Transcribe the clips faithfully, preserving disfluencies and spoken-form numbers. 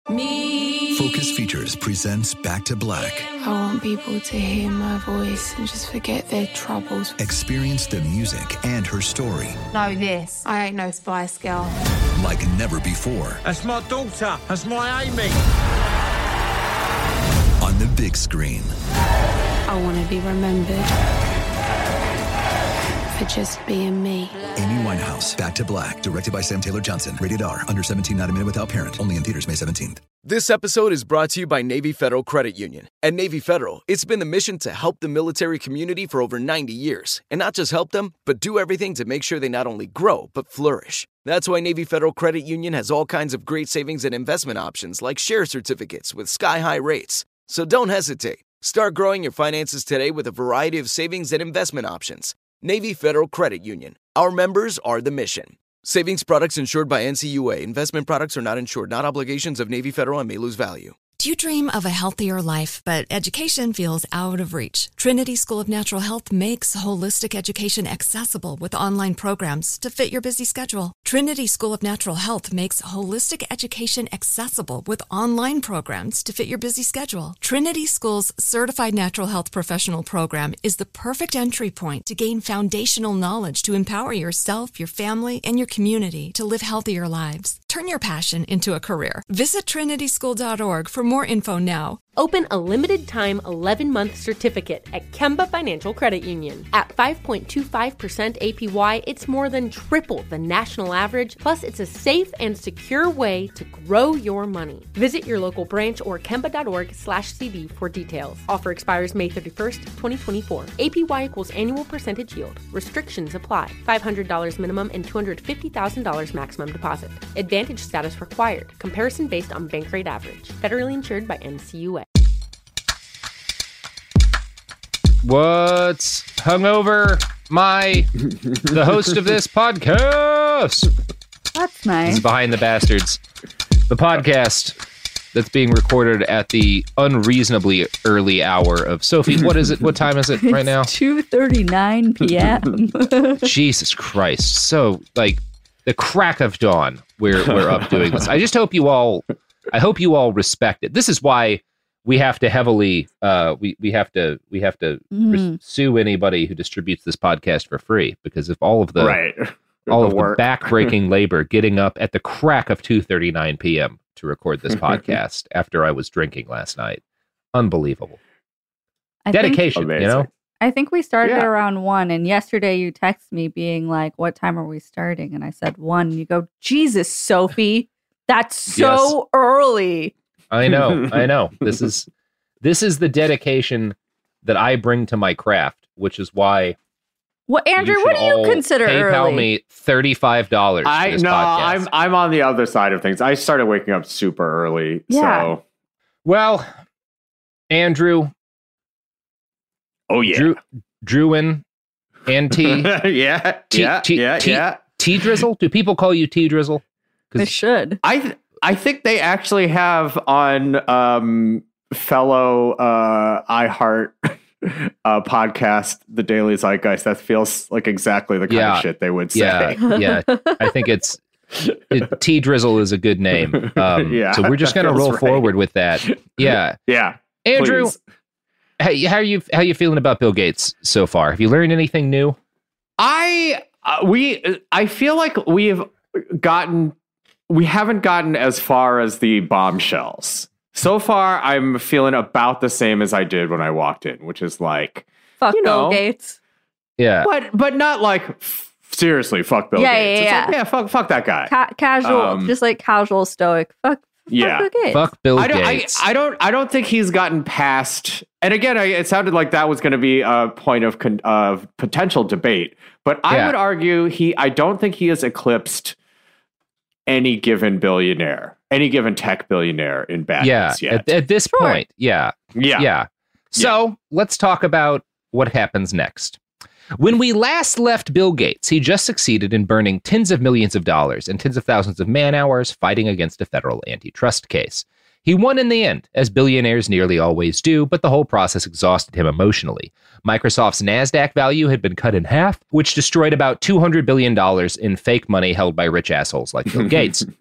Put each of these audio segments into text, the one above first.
Me. Focus Features presents Back to Black. I want people to hear my voice and just forget their troubles. Experience the music and her story. Know this. I ain't no Spice Girl. Like never before. That's my daughter. That's my Amy. On the big screen. I want to be remembered for just being me. Amy Winehouse, Back to Black, directed by Sam Taylor Johnson. Rated R, under seventeen, not a minute without parent. Only in theaters May seventeenth. This episode is brought to you by Navy Federal Credit Union. At Navy Federal, it's been the mission to help the military community for over ninety years. And not just help them, but do everything to make sure they not only grow, but flourish. That's why Navy Federal Credit Union has all kinds of great savings and investment options like share certificates with sky-high rates. So don't hesitate. Start growing your finances today with a variety of savings and investment options. Navy Federal Credit Union. Our members are the mission. Savings products insured by N C U A. Investment products are not insured, not obligations of Navy Federal and may lose value. Do you dream of a healthier life, but education feels out of reach? Trinity School of Natural Health makes holistic education accessible with online programs to fit your busy schedule. Trinity School of Natural Health makes holistic education accessible with online programs to fit your busy schedule. Trinity School's Certified Natural Health Professional Program is the perfect entry point to gain foundational knowledge to empower yourself, your family, and your community to live healthier lives. Turn your passion into a career. Visit trinity school dot org for more info now. Open a limited-time eleven-month certificate at Kemba Financial Credit Union. At five point two five percent A P Y, it's more than triple the national average, plus it's a safe and secure way to grow your money. Visit your local branch or kemba dot org slash C D for details. Offer expires May thirty-first, twenty twenty-four. A P Y equals annual percentage yield. Restrictions apply. five hundred dollars minimum and two hundred fifty thousand dollars maximum deposit. Advantage status required. Comparison based on bank rate average. Federally insured by N C U A. What's hungover, my the host of this podcast? That's nice. This is Behind the Bastards, the podcast that's being recorded at the unreasonably early hour of Sophie. What is it? What time is it right now? two thirty-nine p.m. Jesus Christ! So like the crack of dawn, we're we're up doing this. I just hope you all, I hope you all respect it. This is why. We have to heavily, uh, we we have to we have to Mm. res- sue anybody who distributes this podcast for free, because if all of the right. all the of work. the backbreaking labor getting up at the crack of two thirty-nine p.m. to record this podcast after I was drinking last night, unbelievable I dedication. Think, you know, I think we started Yeah. around one, and yesterday you texted me being like, "What time are we starting?" And I said one. And you go, "Jesus, Sophie, that's so Yes. early." I know, I know. This is this is the dedication that I bring to my craft, which is why. What, Andrew? you What should do you all consider PayPal early? me thirty-five dollars. I this no, podcast. I'm I'm on the other side of things. I started waking up super early. Yeah. So Well, Andrew, oh yeah. Drew, Drewin, and T, yeah. T, yeah. T, yeah. T, yeah. T Drizzle. Do people call you T Drizzle? They should. I th- I think they actually have on um, fellow uh, iHeart uh, podcast, The Daily Zeitgeist. That feels like exactly the kind Yeah. of shit they would say. Yeah, yeah. I think it's it, T Drizzle is a good name. Um, Yeah, so we're just that gonna feels roll right. forward with that. Yeah, Yeah. Andrew, please. how, how are you how are you feeling about Bill Gates so far? Have you learned anything new? I uh, we I feel like we have gotten we haven't gotten as far as the bombshells. So far, I'm feeling about the same as I did when I walked in, which is like, Fuck you Bill know, Gates. Yeah, but but not like f- seriously, fuck Bill Yeah, Gates. yeah, It's yeah. like, yeah, fuck fuck that guy. Ca- casual, Um, just like casual stoic. Fuck. Yeah. Fuck Bill Gates. fuck Bill I don't, I, Gates. I don't. I don't think he's gotten past. And again, I, it sounded like that was going to be a point of con, of potential debate. But I Yeah. would argue he. I don't think he has eclipsed any given billionaire, any given tech billionaire in yeah, badness yet. at, at this Sure. point, yeah. yeah, Yeah. So let's talk about what happens next. When we last left Bill Gates, he just succeeded in burning tens of millions of dollars and tens of thousands of man hours fighting against a federal antitrust case. He won in the end, as billionaires nearly always do, but the whole process exhausted him emotionally. Microsoft's NASDAQ value had been cut in half, which destroyed about two hundred billion dollars in fake money held by rich assholes like Bill Gates.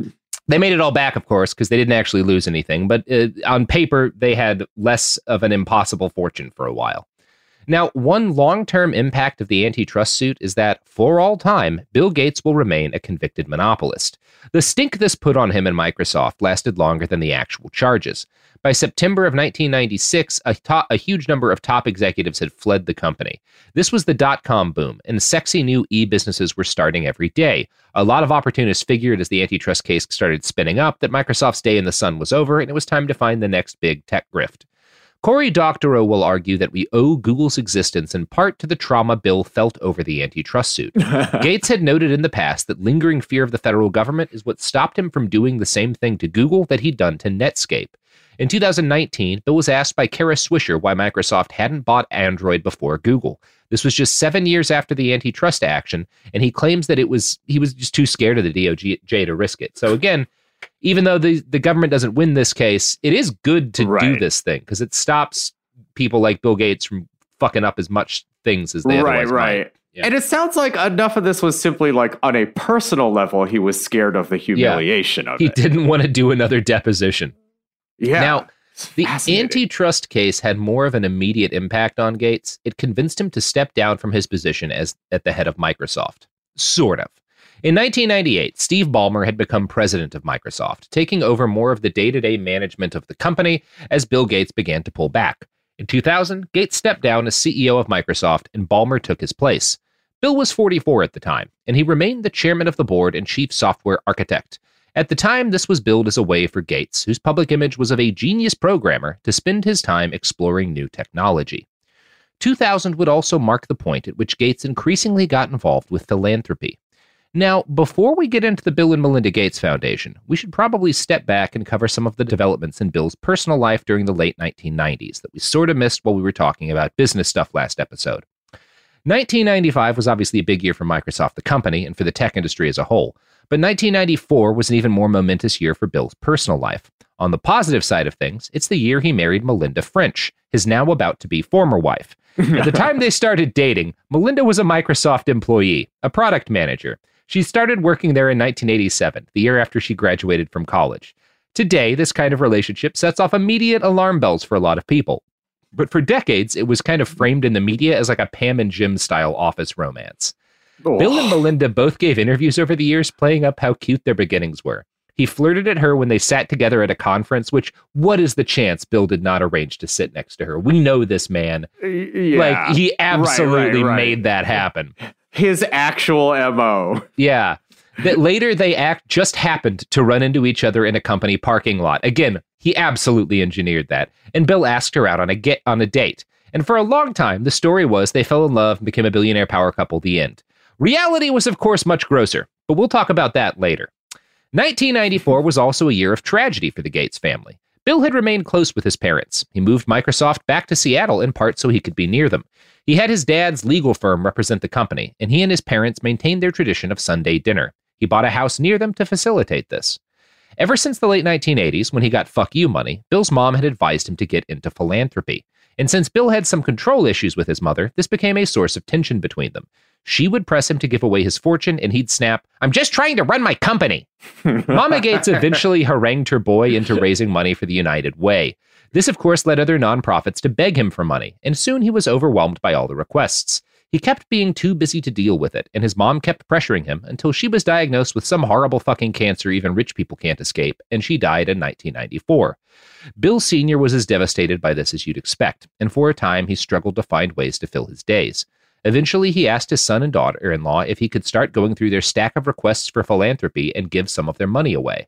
They made it all back, of course, because they didn't actually lose anything. But uh, on paper, they had less of an impossible fortune for a while. Now, one long-term impact of the antitrust suit is that, for all time, Bill Gates will remain a convicted monopolist. The stink this put on him and Microsoft lasted longer than the actual charges. By September of nineteen ninety-six, a, to- a huge number of top executives had fled the company. This was the dot-com boom, and sexy new e-businesses were starting every day. A lot of opportunists figured as the antitrust case started spinning up that Microsoft's day in the sun was over, and it was time to find the next big tech grift. Cory Doctorow will argue that we owe Google's existence in part to the trauma Bill felt over the antitrust suit. Gates had noted in the past that lingering fear of the federal government is what stopped him from doing the same thing to Google that he'd done to Netscape. In two thousand nineteen, Bill was asked by Kara Swisher why Microsoft hadn't bought Android before Google. This was just seven years after the antitrust action, and he claims that it was he was just too scared of the D O J to risk it. So again, even though the, the government doesn't win this case, it is good to right. do this thing because it stops people like Bill Gates from fucking up as much things as they right, otherwise right. might. Yeah. And it sounds like enough of this was simply like on a personal level, he was scared of the humiliation yeah. of he it. He didn't want to do another deposition. Yeah. Now, the antitrust case had more of an immediate impact on Gates. It convinced him to step down from his position as at the head of Microsoft. Sort of. In nineteen ninety-eight, Steve Ballmer had become president of Microsoft, taking over more of the day-to-day management of the company as Bill Gates began to pull back. In two thousand, Gates stepped down as C E O of Microsoft, and Ballmer took his place. Bill was forty-four at the time, and he remained the chairman of the board and chief software architect. At the time, this was billed as a way for Gates, whose public image was of a genius programmer, to spend his time exploring new technology. two thousand would also mark the point at which Gates increasingly got involved with philanthropy. Now, before we get into the Bill and Melinda Gates Foundation, we should probably step back and cover some of the developments in Bill's personal life during the late nineteen nineties that we sort of missed while we were talking about business stuff last episode. nineteen ninety-five was obviously a big year for Microsoft, the company, and for the tech industry as a whole. But nineteen ninety-four was an even more momentous year for Bill's personal life. On the positive side of things, it's the year he married Melinda French, his now about to be former wife. At the time they started dating, Melinda was a Microsoft employee, a product manager. She started working there in nineteen eighty-seven, the year after she graduated from college. Today, this kind of relationship sets off immediate alarm bells for a lot of people. But for decades, it was kind of framed in the media as like a Pam and Jim style office romance. Oh. Bill and Melinda both gave interviews over the years playing up how cute their beginnings were. He flirted at her when they sat together at a conference, which, what is the chance Bill did not arrange to sit next to her? We know this man. Yeah. Like, he absolutely right, right, right. made that happen. His actual M O. Yeah. That later they act just happened to run into each other in a company parking lot. Again, he absolutely engineered that. And Bill asked her out on a get on a date. And for a long time, the story was they fell in love and became a billionaire power couple, the end. Reality was, of course, much grosser, but we'll talk about that later. nineteen ninety-four was also a year of tragedy for the Gates family. Bill had remained close with his parents. He moved Microsoft back to Seattle in part so he could be near them. He had his dad's legal firm represent the company, and he and his parents maintained their tradition of Sunday dinner. He bought a house near them to facilitate this. Ever since the late nineteen eighties, when he got fuck you money, Bill's mom had advised him to get into philanthropy. And since Bill had some control issues with his mother, this became a source of tension between them. She would press him to give away his fortune, and he'd snap, "I'm just trying to run my company." Mama Gates eventually harangued her boy into raising money for the United Way. This, of course, led other nonprofits to beg him for money, and soon he was overwhelmed by all the requests. He kept being too busy to deal with it, and his mom kept pressuring him until she was diagnosed with some horrible fucking cancer even rich people can't escape, and she died in nineteen ninety-four. Bill Senior was as devastated by this as you'd expect, and for a time he struggled to find ways to fill his days. Eventually, he asked his son and daughter-in-law if he could start going through their stack of requests for philanthropy and give some of their money away.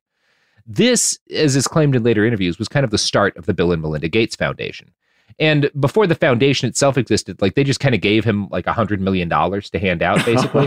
This, as is claimed in later interviews, was kind of the start of the Bill and Melinda Gates Foundation. And before the foundation itself existed, like they just kind of gave him like a hundred million dollars to hand out, basically,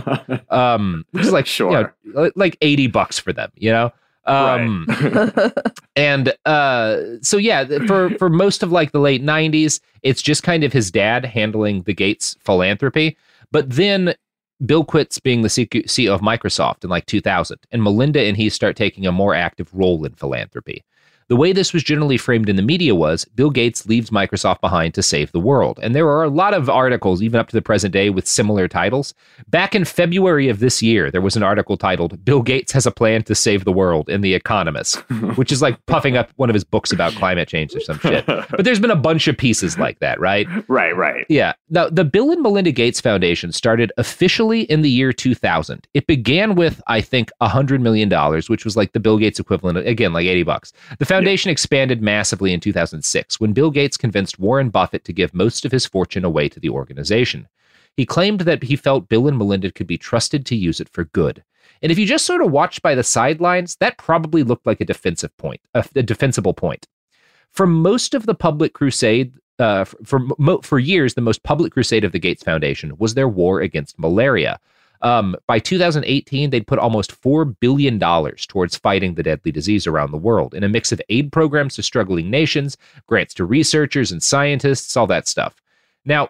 um, which is like sure, you know, like eighty bucks for them, you know. Um, right. and uh, so yeah, for for most of like the late nineties, it's just kind of his dad handling the Gates philanthropy. But then Bill quits being the C E O of Microsoft in like two thousand, and Melinda and he start taking a more active role in philanthropy. The way this was generally framed in the media was Bill Gates leaves Microsoft behind to save the world. And there are a lot of articles, even up to the present day, with similar titles. Back in February of this year, there was an article titled, Bill Gates has a plan to save the world in The Economist, which is like puffing up one of his books about climate change or some shit. But there's been a bunch of pieces like that, right? Right, right. Yeah. Now, the Bill and Melinda Gates Foundation started officially in the year two thousand. It began with, I think, one hundred million dollars, which was like the Bill Gates equivalent, again, like eighty bucks. The foundation yeah. expanded massively in two thousand six when Bill Gates convinced Warren Buffett to give most of his fortune away to the organization. He claimed that he felt Bill and Melinda could be trusted to use it for good. And if you just sort of watched by the sidelines, that probably looked like a defensive point, a, a defensible point. For most of the public crusade, uh, for, for, for years, the most public crusade of the Gates Foundation was their war against malaria. Um, by two thousand eighteen, they'd put almost four billion dollars towards fighting the deadly disease around the world in a mix of aid programs to struggling nations, grants to researchers and scientists, all that stuff. Now,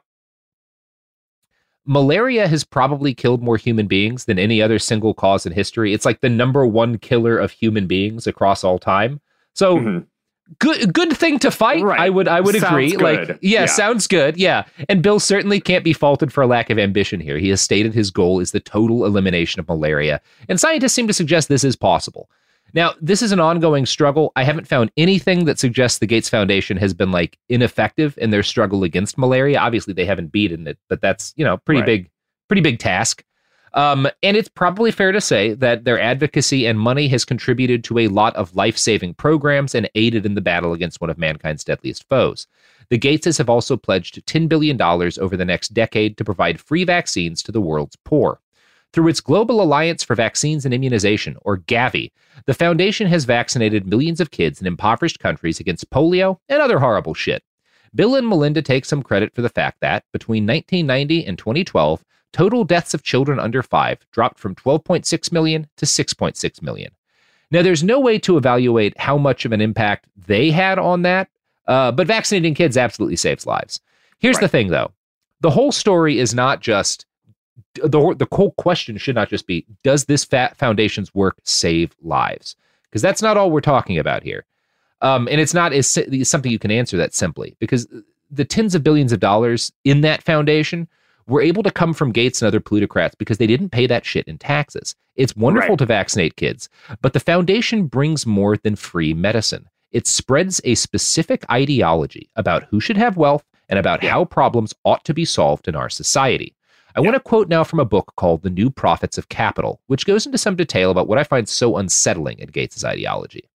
malaria has probably killed more human beings than any other single cause in history. It's like the number one killer of human beings across all time. So mm-hmm. good good thing to fight. Right. I would I would sounds agree. Good. Like yeah, yeah, sounds good. Yeah. And Bill certainly can't be faulted for a lack of ambition here. He has stated his goal is the total elimination of malaria. And scientists seem to suggest this is possible. Now, this is an ongoing struggle. I haven't found anything that suggests the Gates Foundation has been like ineffective in their struggle against malaria. Obviously, they haven't beaten it, but that's, you know, pretty right. big, pretty big task. Um, and it's probably fair to say that their advocacy and money has contributed to a lot of life-saving programs and aided in the battle against one of mankind's deadliest foes. The Gateses have also pledged ten billion dollars over the next decade to provide free vaccines to the world's poor. Through its Global Alliance for Vaccines and Immunization, or Gavi, the foundation has vaccinated millions of kids in impoverished countries against polio and other horrible shit. Bill and Melinda take some credit for the fact that, between nineteen ninety and twenty twelve, total deaths of children under five dropped from twelve point six million to six point six million. Now, there's no way to evaluate how much of an impact they had on that, uh, but vaccinating kids absolutely saves lives. Here's right. the thing, though. The whole story is not just, the, the whole question should not just be, does this fat foundation's work save lives? Because that's not all we're talking about here. Um, and it's not as, it's something you can answer that simply, because the tens of billions of dollars in that foundation were able to come from Gates and other plutocrats because they didn't pay that shit in taxes. It's wonderful right. to vaccinate kids, but the foundation brings more than free medicine. It spreads a specific ideology about who should have wealth and about yeah. how problems ought to be solved in our society. I yeah. want to quote now from a book called The New Prophets of Capital, which goes into some detail about what I find so unsettling in Gates' ideology.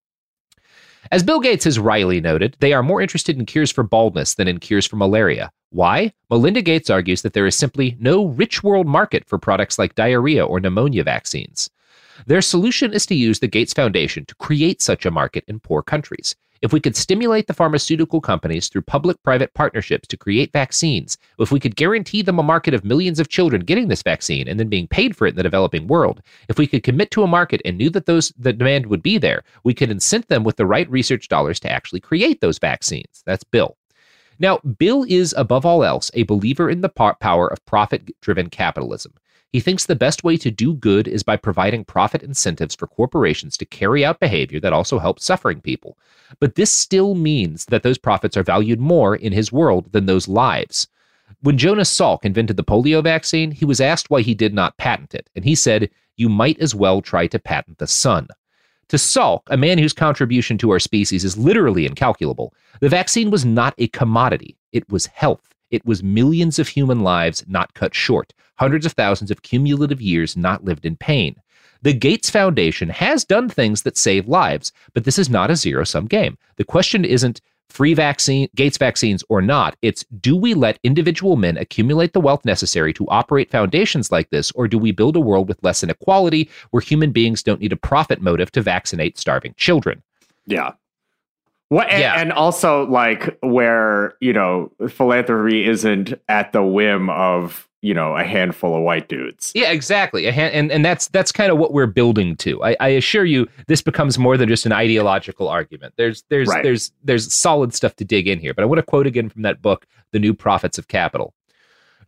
As Bill Gates has wryly noted, they are more interested in cures for baldness than in cures for malaria. Why? Melinda Gates argues that there is simply no rich world market for products like diarrhea or pneumonia vaccines. Their solution is to use the Gates Foundation to create such a market in poor countries. If we could stimulate the pharmaceutical companies through public-private partnerships to create vaccines, if we could guarantee them a market of millions of children getting this vaccine and then being paid for it in the developing world, if we could commit to a market and knew that those the demand would be there, we could incent them with the right research dollars to actually create those vaccines. That's Bill. Now, Bill is, above all else, a believer in the power of profit-driven capitalism. He thinks the best way to do good is by providing profit incentives for corporations to carry out behavior that also helps suffering people. But this still means that those profits are valued more in his world than those lives. When Jonas Salk invented the polio vaccine, he was asked why he did not patent it, and he said, "You might as well try to patent the sun." To Salk, a man whose contribution to our species is literally incalculable, the vaccine was not a commodity. It was health. It was millions of human lives not cut short, hundreds of thousands of cumulative years not lived in pain. The Gates Foundation has done things that save lives, but this is not a zero-sum game. The question isn't free vaccine, Gates vaccines or not. It's, do we let individual men accumulate the wealth necessary to operate foundations like this, or do we build a world with less inequality where human beings don't need a profit motive to vaccinate starving children? Yeah. What, and, yeah. and also, like, where, you know, philanthropy isn't at the whim of, you know, a handful of white dudes. Yeah, exactly. A hand, and, and that's that's kind of what we're building to. I, I assure you, this becomes more than just an ideological argument. There's there's right. there's there's solid stuff to dig in here. But I want to quote again from that book, The New Prophets of Capital.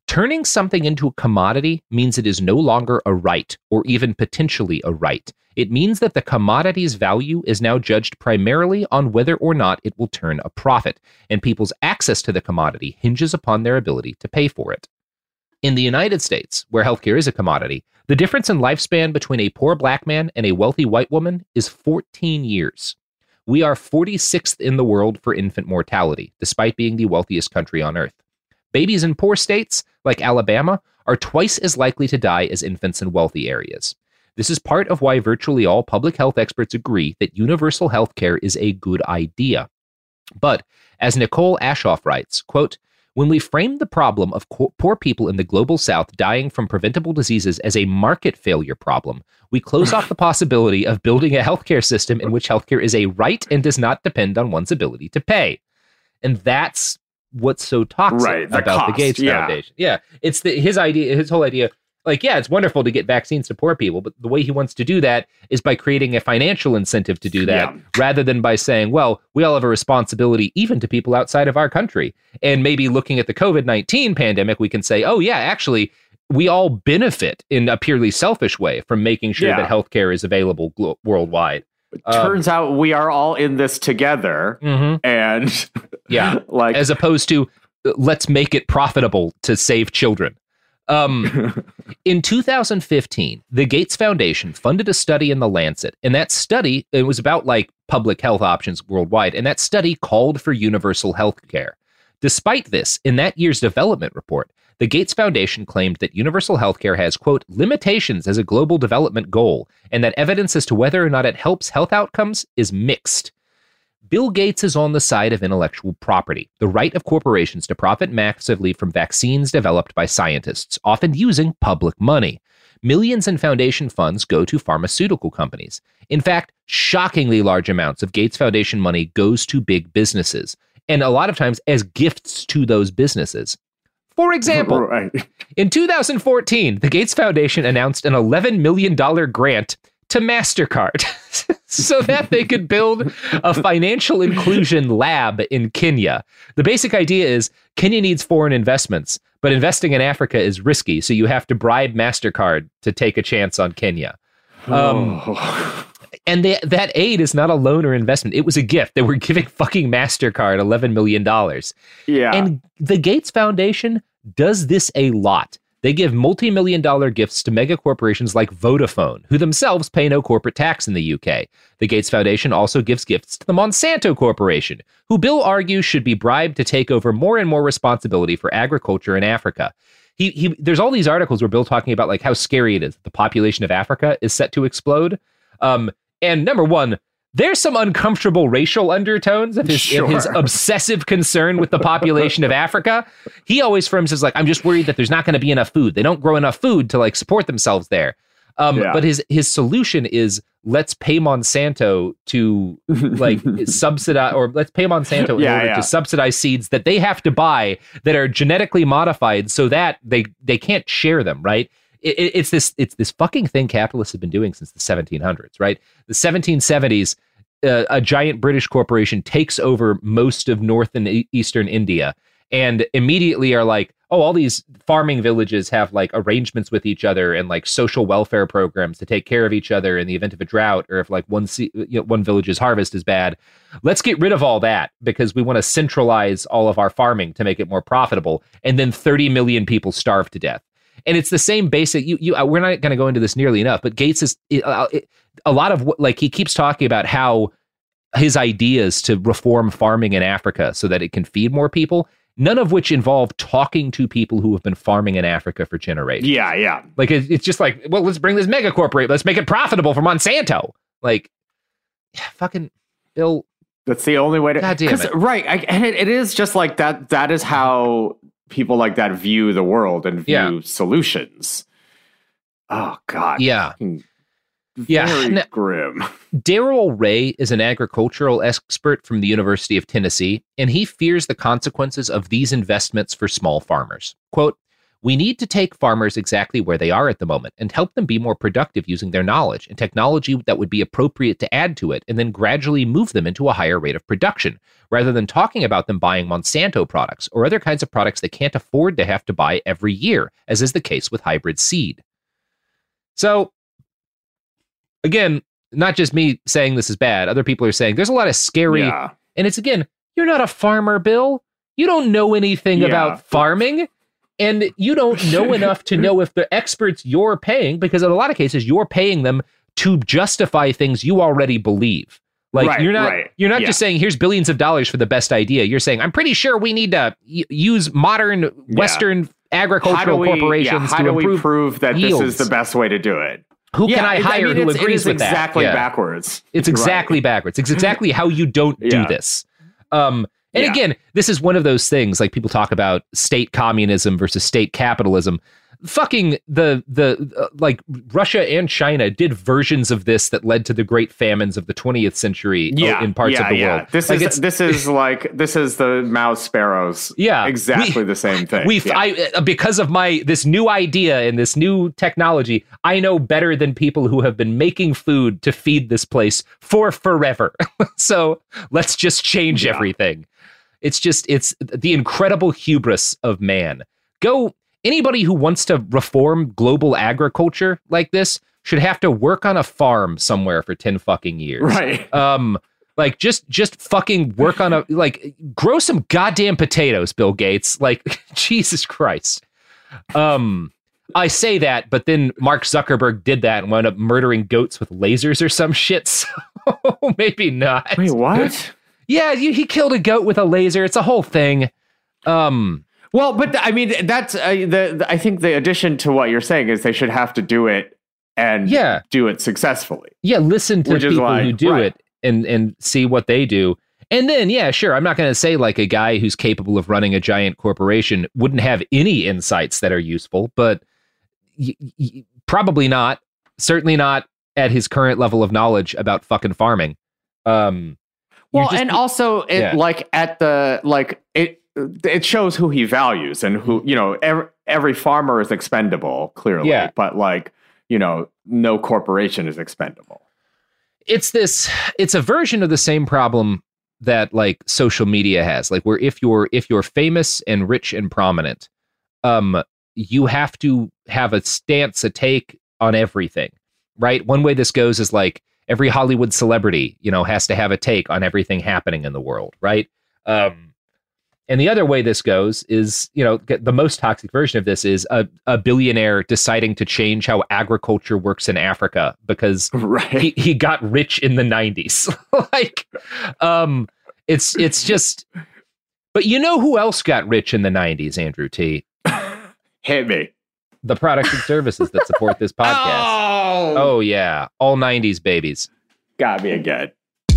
Turning something into a commodity means it is no longer a right, or even potentially a right. It means that the commodity's value is now judged primarily on whether or not it will turn a profit, and people's access to the commodity hinges upon their ability to pay for it. In the United States, where healthcare is a commodity, the difference in lifespan between a poor black man and a wealthy white woman is fourteen years. We are forty-sixth in the world for infant mortality, despite being the wealthiest country on earth. Babies in poor states, like Alabama, are twice as likely to die as infants in wealthy areas. This is part of why virtually all public health experts agree that universal health care is a good idea. But, as Nicole Ashoff writes, quote, when we frame the problem of co- poor people in the global south dying from preventable diseases as a market failure problem, we close off the possibility of building a healthcare system in which healthcare is a right and does not depend on one's ability to pay. And that's what's so toxic right, the about cost, the Gates yeah. Foundation. Yeah, it's the, his idea, his whole idea. Like, yeah, it's wonderful to get vaccines to poor people, but the way he wants to do that is by creating a financial incentive to do that, yeah. rather than by saying, well, we all have a responsibility even to people outside of our country. And maybe looking at the covid nineteen pandemic, we can say, oh, yeah, actually, we all benefit in a purely selfish way from making sure yeah. that healthcare is available glo- worldwide. It turns um, out we are all in this together. Mm-hmm. And yeah, like as opposed to let's make it profitable to save children. Um, in two thousand fifteen, the Gates Foundation funded a study in The Lancet, and that study, it was about like public health options worldwide, and that study called for universal health care. Despite this, in that year's development report, the Gates Foundation claimed that universal health care has, quote, limitations as a global development goal, and that evidence as to whether or not it helps health outcomes is mixed. Bill Gates is on the side of intellectual property, the right of corporations to profit massively from vaccines developed by scientists, often using public money. Millions in foundation funds go to pharmaceutical companies. In fact, shockingly large amounts of Gates Foundation money goes to big businesses, and a lot of times as gifts to those businesses. For example, right. in two thousand fourteen, the Gates Foundation announced an eleven million dollars grant to MasterCard so that they could build a financial inclusion lab in Kenya. The basic idea is Kenya needs foreign investments, but investing in Africa is risky, so you have to bribe MasterCard to take a chance on Kenya. Um, oh. And they, that aid is not a loan or investment. It was a gift. They were giving fucking MasterCard eleven million dollars. Yeah. And the Gates Foundation does this a lot. They give multi-million dollar gifts to mega corporations like Vodafone, who themselves pay no corporate tax in the U K. The Gates Foundation also gives gifts to the Monsanto Corporation, who Bill argues should be bribed to take over more and more responsibility for agriculture in Africa. He, he, there's all these articles where Bill talking about like how scary it is that the population of Africa is set to explode. Um, and number one, there's some uncomfortable racial undertones of his, sure. of his obsessive concern with the population of Africa. He always frames as like, I'm just worried that there's not going to be enough food. They don't grow enough food to like support themselves there. Um, yeah. But his his solution is let's pay Monsanto to like subsidize, or let's pay Monsanto in yeah, order yeah. to subsidize seeds that they have to buy that are genetically modified so that they they can't share them, right? It, it's this it's this fucking thing capitalists have been doing since the seventeen hundreds, right? The seventeen seventies, uh, a giant British corporation takes over most of North and e- Eastern India and immediately are like, oh, all these farming villages have like arrangements with each other and like social welfare programs to take care of each other in the event of a drought, or if like one se- you know, one village's harvest is bad. Let's get rid of all that because we want to centralize all of our farming to make it more profitable. And then thirty million people starve to death. And it's the same basic, you, you, we're not going to go into this nearly enough, but Gates is uh, it, a lot of what, like, he keeps talking about how his ideas to reform farming in Africa so that it can feed more people, none of which involve talking to people who have been farming in Africa for generations. Yeah, yeah. Like, it, it's just like, well, let's bring this mega corporate, let's make it profitable for Monsanto. Like, yeah, fucking Bill. That's the only way to, God damn it. Right. I, and it, it is just like that. That is how people like that view the world and view yeah. solutions. Oh God. Yeah. Very yeah. Now, grim. Darrell Ray is an agricultural expert from the University of Tennessee, and he fears the consequences of these investments for small farmers. Quote, We need to take farmers exactly where they are at the moment and help them be more productive using their knowledge and technology that would be appropriate to add to it, and then gradually move them into a higher rate of production, rather than talking about them buying Monsanto products or other kinds of products they can't afford to have to buy every year, as is the case with hybrid seed. So, again, not just me saying this is bad. Other people are saying there's a lot of scary, Yeah. and it's, again, you're not a farmer, Bill. You don't know anything Yeah. about farming. And you don't know enough to know if the experts you're paying, because in a lot of cases, you're paying them to justify things you already believe. Like Right, you're not, right. you're not Yeah. just saying, here's billions of dollars for the best idea. You're saying, I'm pretty sure we need to y- use modern Western agricultural How do we, corporations yeah, how to do we improve prove that yields. this is the best way to do it? Who Yeah, can I it- hire mean, who it's- agrees it is with that? exactly Yeah. backwards. It's exactly Right. backwards. It's exactly how you don't do Yeah. this. Um, and Yeah. again, this is one of those things, like people talk about state communism versus state capitalism. Fucking the, the uh, like Russia and China did versions of this that led to the great famines of the twentieth century Yeah, in parts yeah, of the yeah. world. This Like, is it's- this is like this is the mouse sparrows. Yeah, exactly we- the same thing. We, yeah. I, uh, because of my this new idea and this new technology, I know better than people who have been making food to feed this place for forever. So let's just change Yeah. everything. It's just it's the incredible hubris of man. Go anybody who wants to reform global agriculture like this should have to work on a farm somewhere for ten fucking years. Right. Um. Like, just just fucking work on a, like, grow some goddamn potatoes, Bill Gates. Like, Jesus Christ. Um, I say that, but then Mark Zuckerberg did that and wound up murdering goats with lasers or some shit, so maybe not. Wait, what? Yeah, he he killed a goat with a laser. It's a whole thing. Um, Well, but I mean, that's uh, the, the. I think the addition to what you're saying is they should have to do it and Yeah. do it successfully. yeah, listen to Which is people like- who do right. it and, and see what they do. And then, yeah, sure, I'm not going to say like a guy who's capable of running a giant corporation wouldn't have any insights that are useful, but y- y- probably not. Certainly not at his current level of knowledge about fucking farming. Um, you're Well, just- and also, it, Yeah. like at the like it. It shows who he values and who, you know, every, every farmer is expendable, clearly, Yeah. but like, you know, no corporation is expendable. it's this it's a version of the same problem that like social media has, like where if you're if you're famous and rich and prominent, um you have to have a stance, a take on everything, right? One way this goes is like every Hollywood celebrity, you know, has to have a take on everything happening in the world, right? um And the other way this goes is, you know, the most toxic version of this is a, a billionaire deciding to change how agriculture works in Africa because Right. he, he got rich in the nineties. Like, um, it's it's just. But you know who else got rich in the nineties, Andrew T? Hit me. The products and services that support this podcast. Oh, Oh, yeah. All nineties babies. got me again.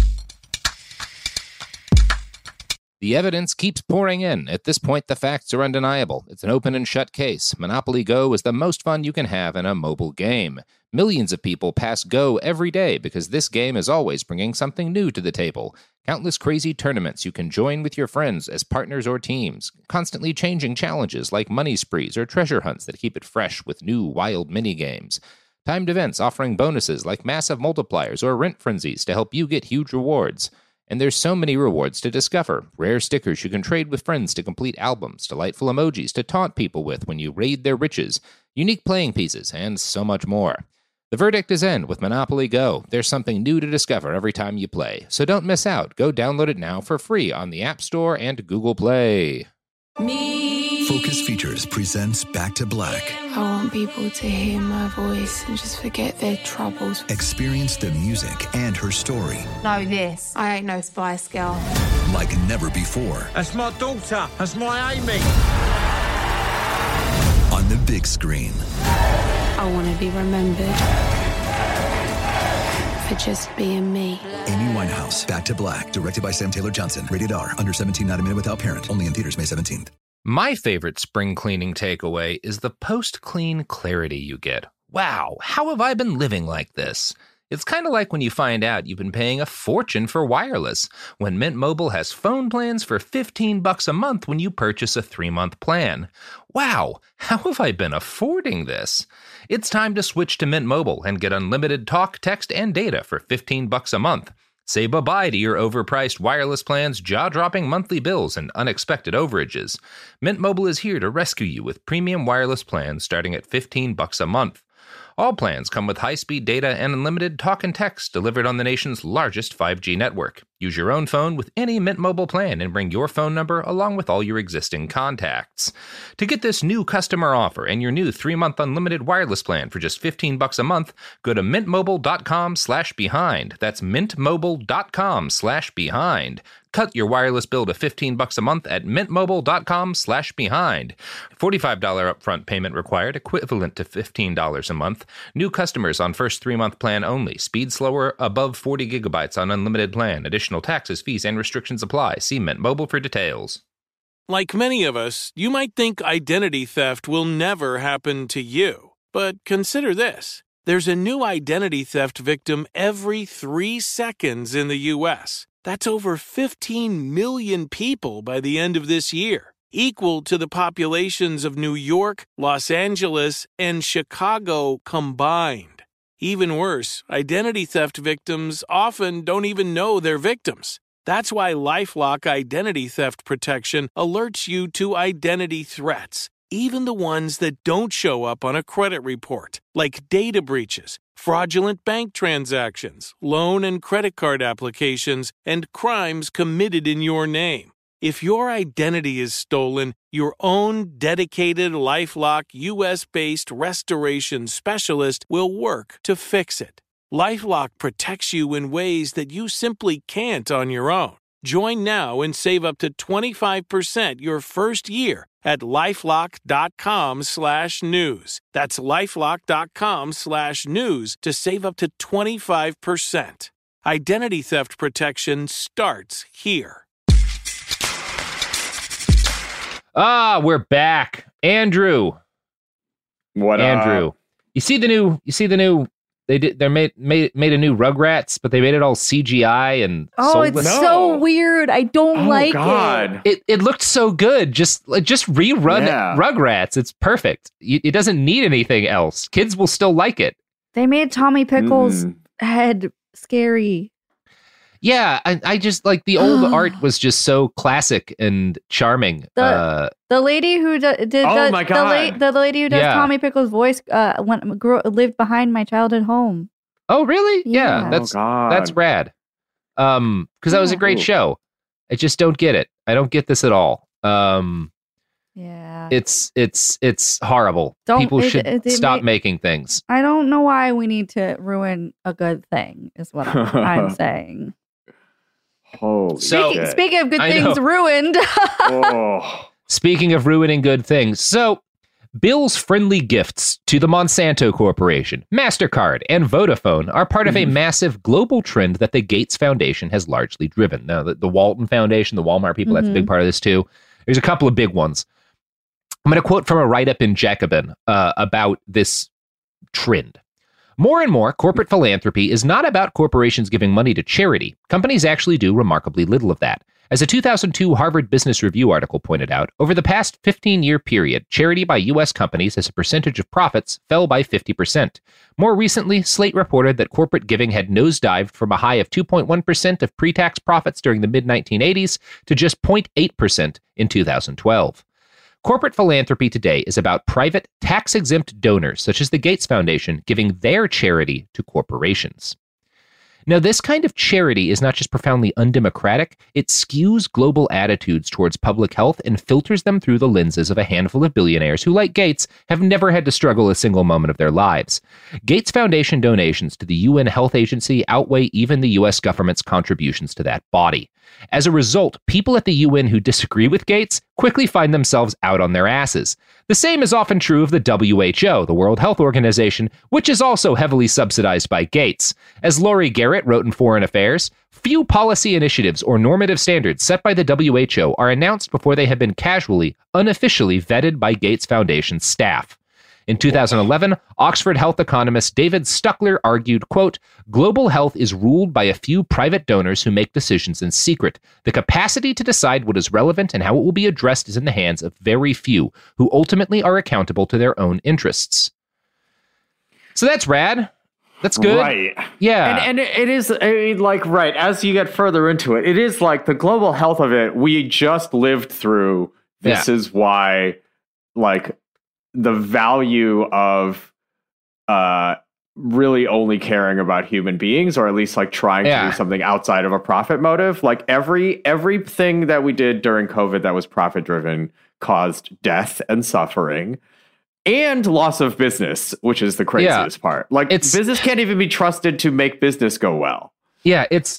The evidence keeps pouring in. At this point, the facts are undeniable. It's an open and shut case. Monopoly Go is the most fun you can have in a mobile game. Millions of people pass Go every day because this game is always bringing something new to the table. Countless crazy tournaments you can join with your friends as partners or teams. Constantly changing challenges like money sprees or treasure hunts that keep it fresh with new wild mini-games. Timed events offering bonuses like massive multipliers or rent frenzies to help you get huge rewards. And there's so many rewards to discover. Rare stickers you can trade with friends to complete albums, delightful emojis to taunt people with when you raid their riches, unique playing pieces, and so much more. The verdict is in with Monopoly Go. There's something new to discover every time you play. So don't miss out. Go download it now for free on the App Store and Google Play. Focus Features presents Back to Black. I want people to hear my voice and just forget their troubles. Experience the music and her story Know this. I ain't no Spice Girl. like never before That's my daughter. That's my Amy. on the big screen. I want to be remembered for just being me. Amy Winehouse, Back to Black, directed by Sam Taylor Johnson. Rated R, under seventeen, not a minute without parent. Only in theaters May seventeenth. My favorite spring cleaning takeaway is the post-clean clarity you get. Wow, how have I been living like this? It's kind of like when you find out you've been paying a fortune for wireless, when Mint Mobile has phone plans for fifteen bucks a month when you purchase a three-month plan. Wow, how have I been affording this? It's time to switch to Mint Mobile and get unlimited talk, text, and data for fifteen bucks a month. Say bye-bye to your overpriced wireless plans, jaw-dropping monthly bills, and unexpected overages. Mint Mobile is here to rescue you with premium wireless plans starting at fifteen bucks a month. All plans come with high-speed data and unlimited talk and text delivered on the nation's largest five G network. Use your own phone with any Mint Mobile plan and bring your phone number along with all your existing contacts. To get this new customer offer and your new three-month unlimited wireless plan for just fifteen bucks a month, go to mintmobile.com slash behind. That's mintmobile.com slash behind. Cut your wireless bill to fifteen bucks a month at mintmobile.com slash behind. forty-five dollars upfront payment required, equivalent to fifteen dollars a month. New customers on first three-month plan only. Speed slower above forty gigabytes on unlimited plan. Additional taxes, fees, and restrictions apply. See Mint Mobile for details. Like many of us, you might think identity theft will never happen to you. But consider this. There's a new identity theft victim every three seconds in the U S That's over fifteen million people by the end of this year, equal to the populations of New York, Los Angeles, and Chicago combined. Even worse, identity theft victims often don't even know they're victims. That's why LifeLock Identity Theft Protection alerts you to identity threats, even the ones that don't show up on a credit report, like data breaches, fraudulent bank transactions, loan and credit card applications, and crimes committed in your name. If your identity is stolen, your own dedicated LifeLock U S-based restoration specialist will work to fix it. LifeLock protects you in ways that you simply can't on your own. Join now and save up to twenty-five percent your first year at lifelock.com slash news. That's lifelock.com slash news to save up to twenty-five percent. Identity theft protection starts here. Ah, we're back. Andrew. What Andrew. up? You see the new you see the new they did they made made made a new Rugrats, but they made it all C G I and Oh, soulless. it's so weird. I don't Oh, like God. it. It it looked so good. Just like just rerun Yeah. Rugrats. It's perfect. You, it doesn't need anything else. Kids will still like it. They made Tommy Pickles' Mm. head scary. Yeah, I, I just like the old art was just so classic and charming. The- uh, The lady who do, did Oh the, my the, la- God. the lady who does Yeah. Tommy Pickles' voice uh, went, grew, lived behind my childhood home. oh, really? Yeah, Yeah. that's oh, God. that's rad. Um, because that was a great Ooh. show. I just don't get it. I don't get this at all. Um, Yeah. it's it's it's horrible. Don't- People it- should it- it stop ma- making things. I don't know why we need to ruin a good thing, is what I'm, I'm saying. Holy So- Speaking, shit. speaking of good I things know. ruined. Oh. Speaking of ruining good things, so Bill's friendly gifts to the Monsanto Corporation, MasterCard, and Vodafone are part of a massive global trend that the Gates Foundation has largely driven. Now, the, the Walton Foundation, the Walmart people, that's a big part of this too. There's a couple of big ones. I'm going to quote from a write-up in Jacobin uh, about this trend. More and more, corporate philanthropy is not about corporations giving money to charity. Companies actually do remarkably little of that. As a two thousand two Harvard Business Review article pointed out, over the past fifteen-year period, charity by U S companies as a percentage of profits fell by fifty percent. More recently, Slate reported that corporate giving had nosedived from a high of two point one percent of pre-tax profits during the mid nineteen eighties to just zero point eight percent in two thousand twelve. Corporate philanthropy today is about private, tax-exempt donors, such as the Gates Foundation, giving their charity to corporations. Now, this kind of charity is not just profoundly undemocratic, it skews global attitudes towards public health and filters them through the lenses of a handful of billionaires who, like Gates, have never had to struggle a single moment of their lives. Gates Foundation donations to the U N Health Agency outweigh even the U S government's contributions to that body. As a result, people at the U N who disagree with Gates quickly find themselves out on their asses. The same is often true of the W H O, the World Health Organization, which is also heavily subsidized by Gates. As Laurie Garrett wrote in Foreign Affairs, few policy initiatives or normative standards set by the W H O are announced before they have been casually, unofficially vetted by Gates Foundation staff. In two thousand eleven, Oxford health economist David Stuckler argued, quote, global health is ruled by a few private donors who make decisions in secret. The capacity to decide what is relevant and how it will be addressed is in the hands of very few, who ultimately are accountable to their own interests. So that's rad. That's good. Right. Yeah. And, and it is I mean, like, right, as you get further into it, it is like the global health of it, we just lived through. This yeah. is why, like, the value of uh, really only caring about human beings, or at least like trying yeah. to do something outside of a profit motive. Like every everything that we did during COVID that was profit driven caused death and suffering and loss of business, which is the craziest yeah. part. Like it's, business can't even be trusted to make business go well. Yeah, it's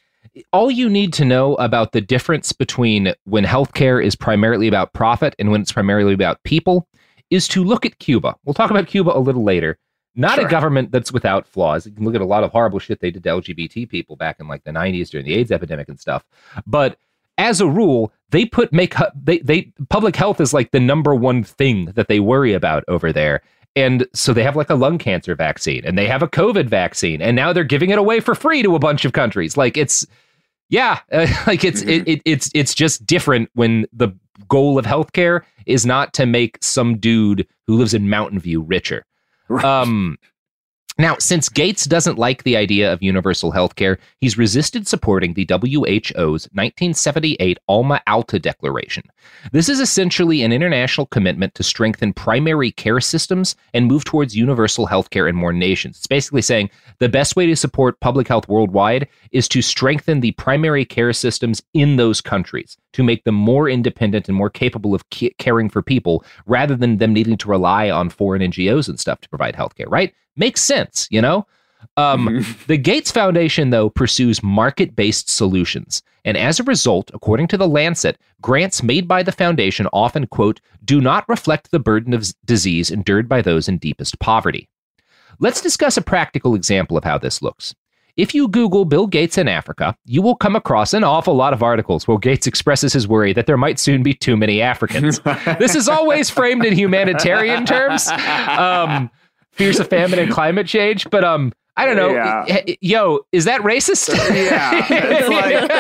all you need to know about the difference between when healthcare is primarily about profit and when it's primarily about people is to look at Cuba. We'll talk about Cuba a little later. Not sure. a government that's without flaws. You can look at a lot of horrible shit they did to L G B T people back in like the nineties during the AIDS epidemic and stuff. But as a rule, they put make they they public health is like the number one thing that they worry about over there. And so they have like a lung cancer vaccine and they have a COVID vaccine and now they're giving it away for free to a bunch of countries. Like it's yeah, uh, like it's it, it it's it's just different when the goal of healthcare is not to make some dude who lives in Mountain View richer. Right. Um, now, since Gates doesn't like the idea of universal healthcare, he's resisted supporting the W H O's nineteen seventy-eight Alma Ata Declaration. This is essentially an international commitment to strengthen primary care systems and move towards universal healthcare in more nations. It's basically saying the best way to support public health worldwide is to strengthen the primary care systems in those countries, to make them more independent and more capable of ca- caring for people, rather than them needing to rely on foreign N G Os and stuff to provide healthcare, right? Makes sense, you know? Um, the Gates Foundation, though, pursues market-based solutions. And as a result, according to The Lancet, grants made by the foundation often, quote, do not reflect the burden of disease endured by those in deepest poverty. Let's discuss a practical example of how this looks. If you Google Bill Gates in Africa, you will come across an awful lot of articles where Gates expresses his worry that there might soon be too many Africans. This is always framed in humanitarian terms. Um, fears of famine and climate change, but um, I don't know. Yeah. Yo, is that racist? Yeah. It's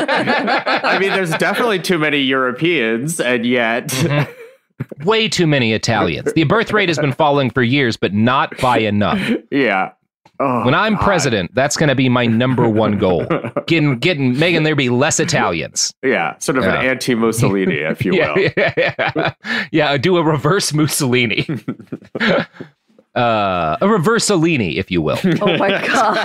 like, I mean, there's definitely too many Europeans, and yet... Mm-hmm. Way too many Italians. The birth rate has been falling for years, but not by enough. Yeah. Oh, when I'm God. president, that's going to be my number one goal. Getting, getting, making there be less Italians. Yeah, sort of yeah. an anti-Mussolini, if you will. yeah, yeah, yeah. yeah, do a reverse Mussolini. Uh, a reversalini, if you will. Oh my God.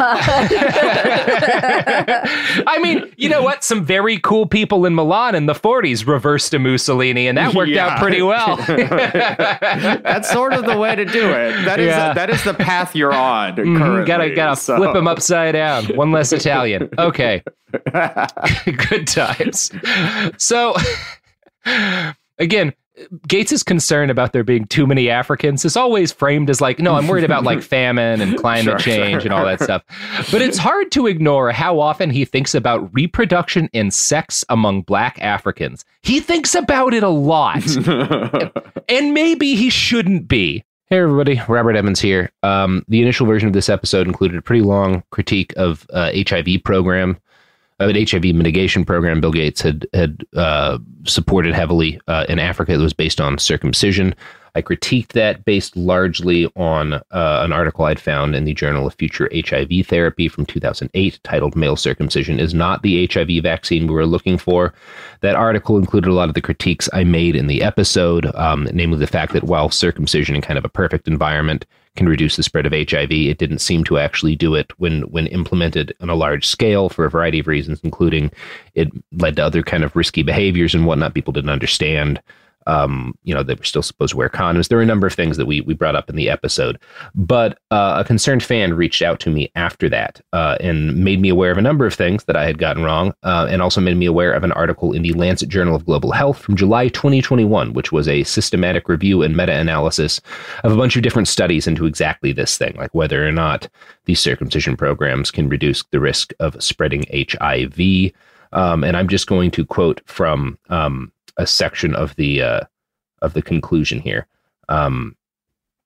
I mean, you know what? Some very cool people in Milan in the forties reversed a Mussolini, and that worked yeah. out pretty well. That's sort of the way to do it. That is yeah. that is the path you're on currently. Mm-hmm. Gotta, gotta so. flip him upside down. One less Italian. Okay. Good times. So, again, Gates' concern about there being too many Africans is always framed as like, no, I'm worried about like famine and climate sure, change sure. and all that stuff. But it's hard to ignore how often he thinks about reproduction and sex among Black Africans. He thinks about it a lot. And maybe he shouldn't be. Hey, everybody. Robert Emmons here. Um, the initial version of this episode included a pretty long critique of uh, H I V program. An H I V mitigation program Bill Gates had had uh, supported heavily uh, in Africa that was based on circumcision. I critiqued that based largely on uh, an article I'd found in the Journal of Future H I V Therapy from two thousand eight titled Male Circumcision is Not the H I V Vaccine We Were Looking For. That article included a lot of the critiques I made in the episode, um, namely the fact that while circumcision in kind of a perfect environment can reduce the spread of H I V, it didn't seem to actually do it when when implemented on a large scale for a variety of reasons, including it led to other kind of risky behaviors and whatnot people didn't understand. Um, you know, they were still supposed to wear condoms. There were a number of things that we we brought up in the episode. But uh, a concerned fan reached out to me after that uh, and made me aware of a number of things that I had gotten wrong, uh, and also made me aware of an article in the Lancet Journal of Global Health from July twenty twenty-one, which was a systematic review and meta-analysis of a bunch of different studies into exactly this thing, like whether or not these circumcision programs can reduce the risk of spreading H I V. Um, and I'm just going to quote from um, a section of the uh, of the conclusion here. Um,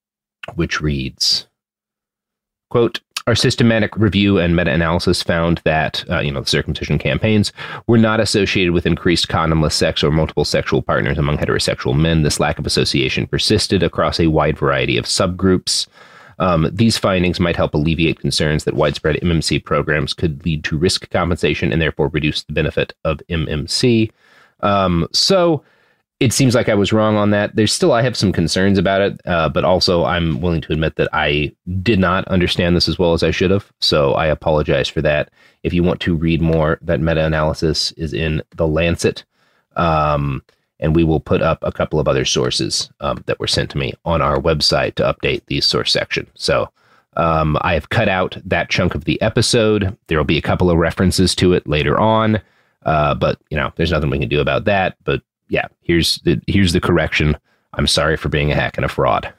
which reads, quote, our systematic review and meta-analysis found that, uh, you know, the circumcision campaigns were not associated with increased condomless sex or multiple sexual partners among heterosexual men. This lack of association persisted across a wide variety of subgroups. Um, these findings might help alleviate concerns that widespread M M C programs could lead to risk compensation and therefore reduce the benefit of M M C. Um, so it seems like I was wrong on that. There's still, I have some concerns about it, uh, but also I'm willing to admit that I did not understand this as well as I should have. So I apologize for that. If you want to read more, that meta-analysis is in The Lancet. Um, and we will put up a couple of other sources um, that were sent to me on our website to update the source section. So um, I have cut out that chunk of the episode. There will be a couple of references to it later on. Uh, but, you know, there's nothing we can do about that. But yeah, here's the, here's the correction. I'm sorry for being a hack and a fraud.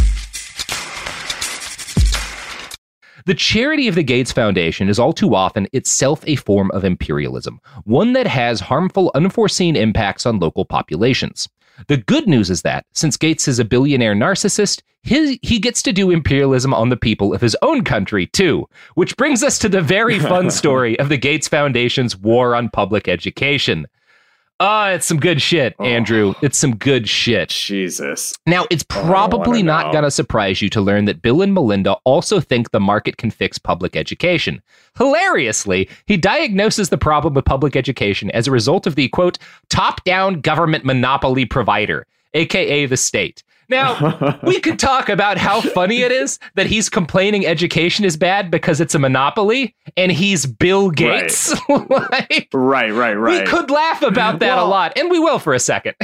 The charity of the Gates Foundation is all too often itself a form of imperialism, one that has harmful, unforeseen impacts on local populations. The good news is that, since Gates is a billionaire narcissist, his, he gets to do imperialism on the people of his own country, too. Which brings us to the very fun story of the Gates Foundation's war on public education. Ah, oh, it's some good shit, Andrew. Oh, it's some good shit. Jesus. Now, it's probably oh, not going to surprise you to learn that Bill and Melinda also think the market can fix public education. Hilariously, he diagnoses the problem with public education as a result of the, quote, top-down government monopoly provider, a k a the state. Now, we could talk about how funny it is that he's complaining education is bad because it's a monopoly and he's Bill Gates. Right, like, right, right, right. We could laugh about that well, a lot, and we will for a second.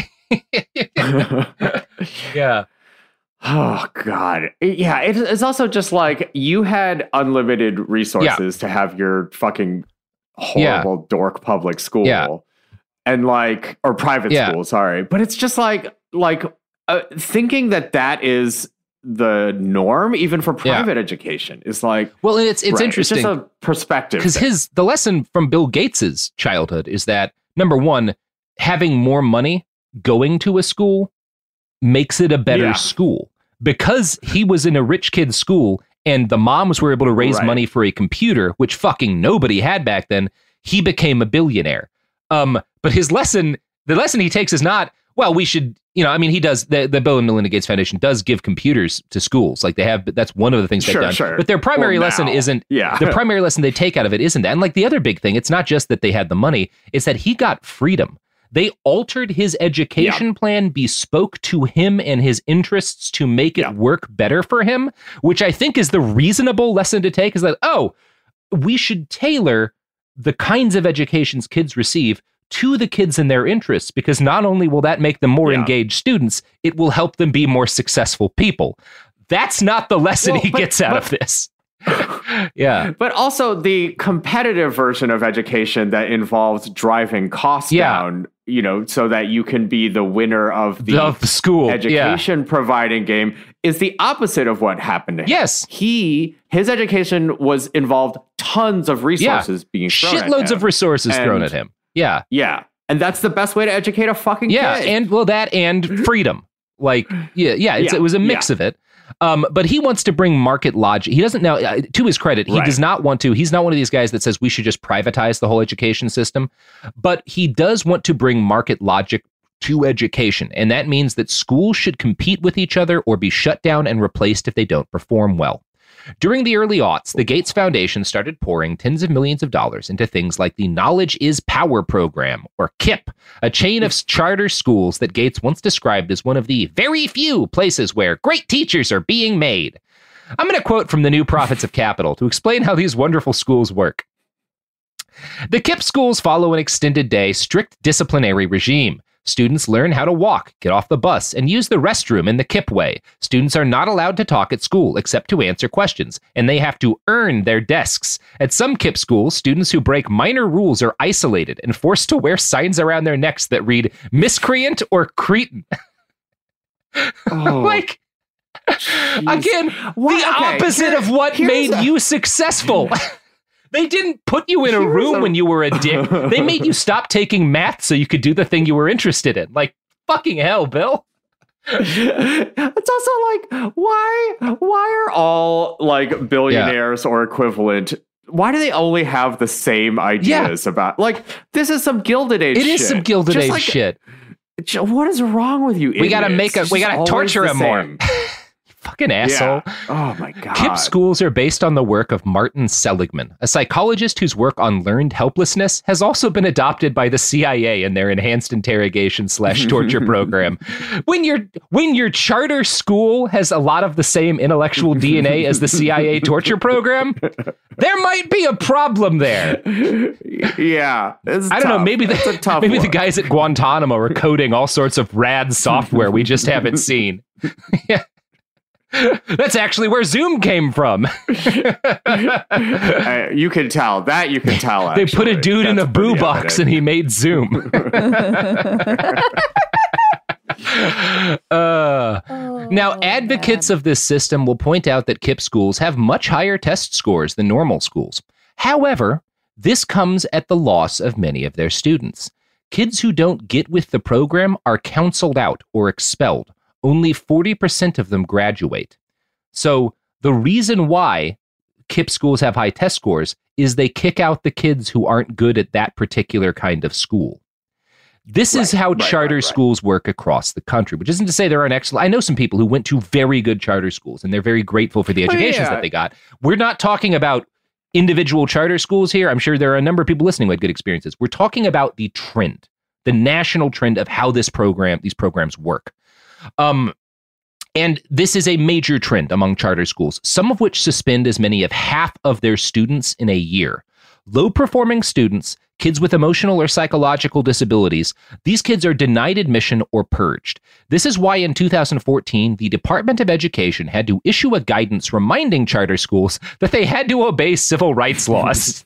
Yeah. Oh, God. Yeah, it, it's also just like you had unlimited resources yeah. to have your fucking horrible yeah. dork public school yeah. and like, or private yeah. school, sorry. But it's just like, like, Uh, thinking that that is the norm, even for private yeah. education, is like, well, it's it's right, interesting. It's just a perspective because his the lesson from Bill Gates's childhood is that number one, having more money going to a school makes it a better yeah. school because he was in a rich kid's school and the moms were able to raise right. money for a computer, which fucking nobody had back then. He became a billionaire. Um, but his lesson, the lesson he takes is not, well, we should, you know, I mean, he does, the, the Bill and Melinda Gates Foundation does give computers to schools. Like they have, that's one of the things sure, they've done. Sure. But their primary well, lesson now. isn't, yeah. the primary lesson they take out of it isn't that. And like the other big thing, it's not just that they had the money, it's that he got freedom. They altered his education yeah. plan bespoke to him and his interests to make it yeah. work better for him, which I think is the reasonable lesson to take is that, oh, we should tailor the kinds of educations kids receive to the kids and their interests, because not only will that make them more yeah. engaged students, it will help them be more successful people. That's not the lesson well, he but, gets out but, of this. Yeah. But also the competitive version of education that involves driving costs yeah. down, you know, so that you can be the winner of the, of the school education yeah. providing game is the opposite of what happened to him. Yes. He, his education was involved tons of resources yeah. being thrown Shitloads at him. of resources and, thrown at him. Yeah. Yeah. And that's the best way to educate a fucking yeah, kid. Yeah. And well, that and freedom. Like, yeah, yeah, it's, yeah. it was a mix yeah. of it. Um, but he wants to bring market logic. He doesn't now, uh, to his credit, he right. does not want to. He's not one of these guys that says we should just privatize the whole education system. But he does want to bring market logic to education. And that means that schools should compete with each other or be shut down and replaced if they don't perform well. During the early aughts, the Gates Foundation started pouring tens of millions of dollars into things like the Knowledge is Power program, or KIPP, a chain of charter schools that Gates once described as one of the very few places where great teachers are being made. I'm going to quote from the New Prophets of Capital to explain how these wonderful schools work. The KIPP schools follow an extended day, strict disciplinary regime. Students learn how to walk, get off the bus, and use the restroom in the KIPP way. Students are not allowed to talk at school except to answer questions, and they have to earn their desks. At some KIPP schools, students who break minor rules are isolated and forced to wear signs around their necks that read miscreant or cretin. Oh, like, geez. Again, what? the okay, opposite here, of what made a- you successful. They didn't put you in a Here's room a... when you were a dick. They made you stop taking math so you could do the thing you were interested in. Like, fucking hell, Bill. It's also like, why why are all like billionaires yeah. or equivalent, why do they only have the same ideas yeah. about, like, this is some Gilded Age it shit. It is some Gilded Just Age like, shit. What is wrong with you idiots? We gotta make a, we gotta torture him more. Fucking asshole. Yeah. Oh my God. KIPP schools are based on the work of Martin Seligman, a psychologist whose work on learned helplessness has also been adopted by the C I A in their enhanced interrogation slash torture program. When your when your charter school has a lot of the same intellectual D N A as the C I A torture program, there might be a problem there. Yeah. I don't tough. know, maybe the maybe one. the guys at Guantanamo are coding all sorts of rad software we just haven't seen. Yeah. That's actually where Zoom came from. uh, you can tell that. You can tell. Actually. They put a dude That's in a boo box and he made Zoom. uh, oh, now, advocates man. of this system will point out that KIPP schools have much higher test scores than normal schools. However, this comes at the loss of many of their students. Kids who don't get with the program are counseled out or expelled. Only forty percent of them graduate. So the reason why KIPP schools have high test scores is they kick out the kids who aren't good at that particular kind of school. This right, is how right, charter right, right. schools work across the country, which isn't to say there aren't excellent. I know some people who went to very good charter schools and they're very grateful for the educations oh, yeah. that they got. We're not talking about individual charter schools here. I'm sure there are a number of people listening who had good experiences. We're talking about the trend, the national trend of how this program, these programs work. Um, and this is a major trend among charter schools, some of which suspend as many as half of their students in a year. Low-performing students, kids with emotional or psychological disabilities, these kids are denied admission or purged. This is why in two thousand fourteen, the Department of Education had to issue a guidance reminding charter schools that they had to obey civil rights laws.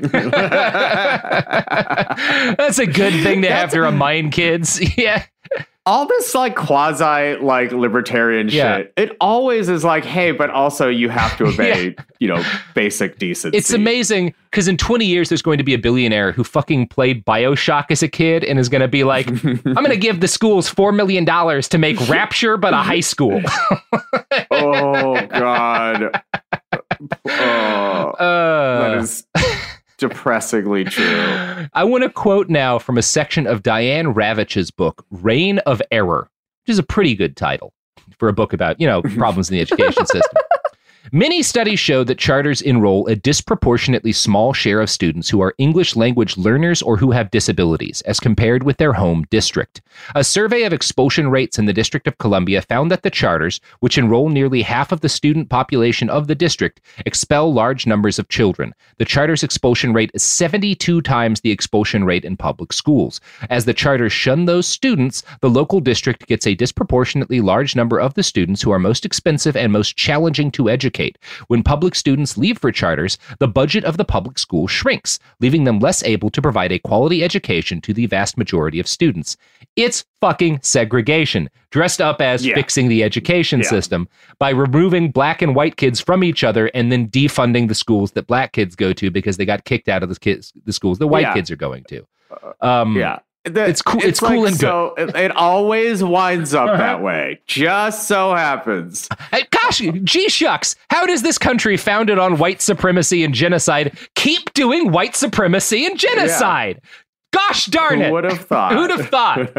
That's a good thing to have to remind kids. Yeah. All this like quasi like libertarian yeah. shit, it always is like, hey, but also you have to obey, yeah. you know, basic decency. It's amazing because in twenty years, there's going to be a billionaire who fucking played BioShock as a kid and is going to be like, I'm going to give the schools four million dollars to make Rapture, but a high school. Oh, God. Oh, uh, that is depressingly true. I want to quote now from a section of Diane Ravitch's book, Reign of Error, which is a pretty good title for a book about, you know, problems in the education system. Many studies show that charters enroll a disproportionately small share of students who are English language learners or who have disabilities, as compared with their home district. A survey of expulsion rates in the District of Columbia found that the charters, which enroll nearly half of the student population of the district, expel large numbers of children. The charter's expulsion rate is seventy-two times the expulsion rate in public schools. As the charters shun those students, the local district gets a disproportionately large number of the students who are most expensive and most challenging to educate. When public students leave for charters, the budget of the public school shrinks, leaving them less able to provide a quality education to the vast majority of students. It's fucking segregation, dressed up as yeah. fixing the education yeah. system by removing black and white kids from each other and then defunding the schools that black kids go to because they got kicked out of the kids, the schools the white yeah. kids are going to. Um, yeah. The, it's cool. It's, it's cool like, and so good. It, it always winds up uh-huh. that way. Just so happens. Hey, gosh, gee shucks. How does this country founded on white supremacy and genocide keep doing white supremacy and genocide? Yeah. Gosh darn it. Who would have thought? Who'd have thought?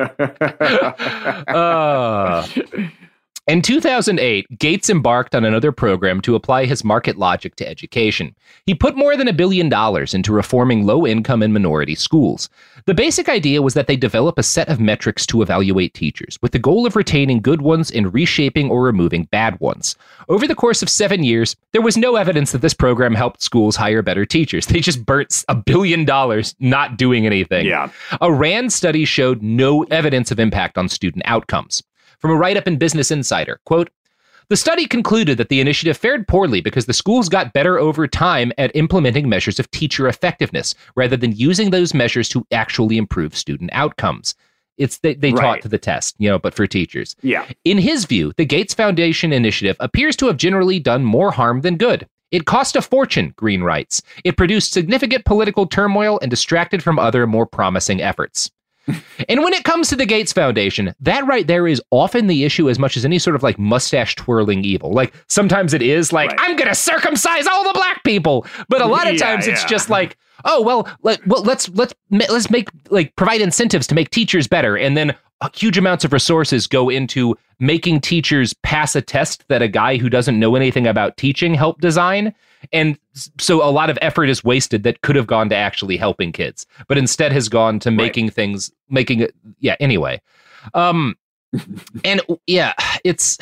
uh, in two thousand eight, Gates embarked on another program to apply his market logic to education. He put more than a billion dollars into reforming low-income and minority schools. The basic idea was that they develop a set of metrics to evaluate teachers, with the goal of retaining good ones and reshaping or removing bad ones. Over the course of seven years, there was no evidence that this program helped schools hire better teachers. They just burnt a billion dollars not doing anything. Yeah. A RAND study showed no evidence of impact on student outcomes. From a write-up in Business Insider, quote, the study concluded that the initiative fared poorly because the schools got better over time at implementing measures of teacher effectiveness rather than using those measures to actually improve student outcomes. It's they, they right. taught to the test, you know, but for teachers. Yeah. In his view, the Gates Foundation initiative appears to have generally done more harm than good. It cost a fortune, Green writes. It produced significant political turmoil and distracted from other more promising efforts. And when it comes to the Gates Foundation, that right there is often the issue as much as any sort of like mustache twirling evil. Like sometimes it is like, right. I'm going to circumcise all the black people. But a lot of yeah, times it's yeah. just like, oh, well, let, well, let's let's let's make like provide incentives to make teachers better. And then huge amounts of resources go into making teachers pass a test that a guy who doesn't know anything about teaching helped design. And so a lot of effort is wasted that could have gone to actually helping kids, but instead has gone to making right. things, making it. Yeah. Anyway. Um, and yeah, it's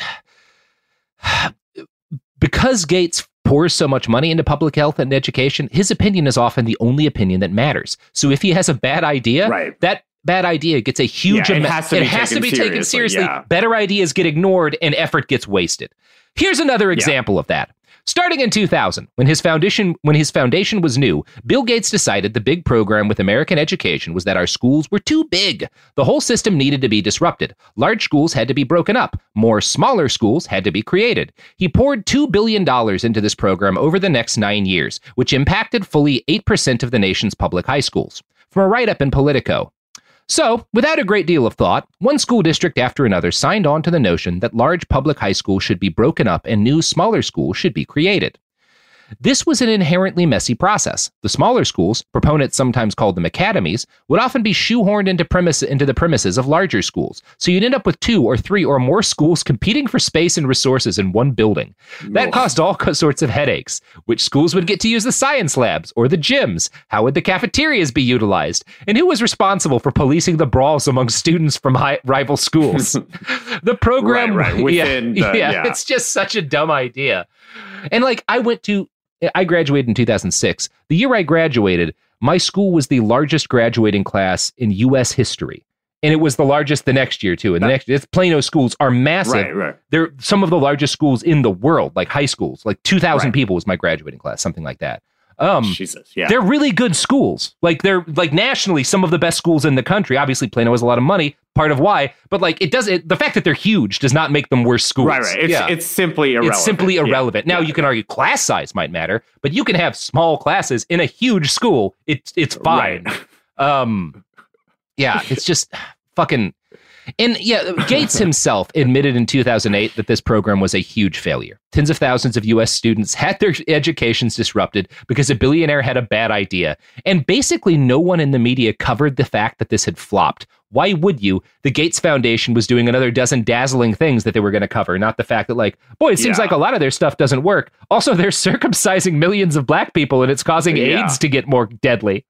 because Gates pours so much money into public health and education. His opinion is often the only opinion that matters. So if he has a bad idea, right. that bad idea gets a huge yeah, amount. It has to it be, has taken, to be seriously. taken seriously. Yeah. Better ideas get ignored and effort gets wasted. Here's another example yeah. of that. Starting in two thousand, when his foundation when his foundation was new, Bill Gates decided the big program with American education was that our schools were too big. The whole system needed to be disrupted. Large schools had to be broken up. More smaller schools had to be created. He poured two billion dollars into this program over the next nine years, which impacted fully eight percent of the nation's public high schools. From a write-up in Politico. So, without a great deal of thought, one school district after another signed on to the notion that large public high schools should be broken up and new, smaller schools should be created. This was an inherently messy process. The smaller schools, proponents sometimes called them academies, would often be shoehorned into, premise, into the premises of larger schools, so you'd end up with two or three or more schools competing for space and resources in one building. That caused all sorts of headaches. Which schools would get to use the science labs or the gyms? How would the cafeterias be utilized? And who was responsible for policing the brawls among students from high, rival schools? The program... right, right. Within yeah, the, yeah, yeah, it's just such a dumb idea. And like, I went to... I graduated in two thousand six. The year I graduated, my school was the largest graduating class in U S history. And it was the largest the next year, too. And the next, it's Plano schools are massive. Right, right. They're some of the largest schools in the world, like high schools. Like two thousand right. people was my graduating class, something like that. Um, Jesus, yeah. They're really good schools. Like they're like nationally some of the best schools in the country. Obviously, Plano has a lot of money, part of why. But like it doesn't. The fact that they're huge does not make them worse schools. Right, right. It's, yeah. it's simply irrelevant. It's simply irrelevant. Yeah. Now yeah. you can argue class size might matter, but you can have small classes in a huge school. It's it's fine. Right. Um, yeah, it's just fucking. And yeah, Gates himself admitted in two thousand eight that this program was a huge failure. Tens of thousands of U S students had their educations disrupted because a billionaire had a bad idea. And basically no one in the media covered the fact that this had flopped. Why would you? The Gates Foundation was doing another dozen dazzling things that they were going to cover, not the fact that like, boy, it seems yeah. like a lot of their stuff doesn't work. Also, they're circumcising millions of black people and it's causing yeah. AIDS to get more deadly.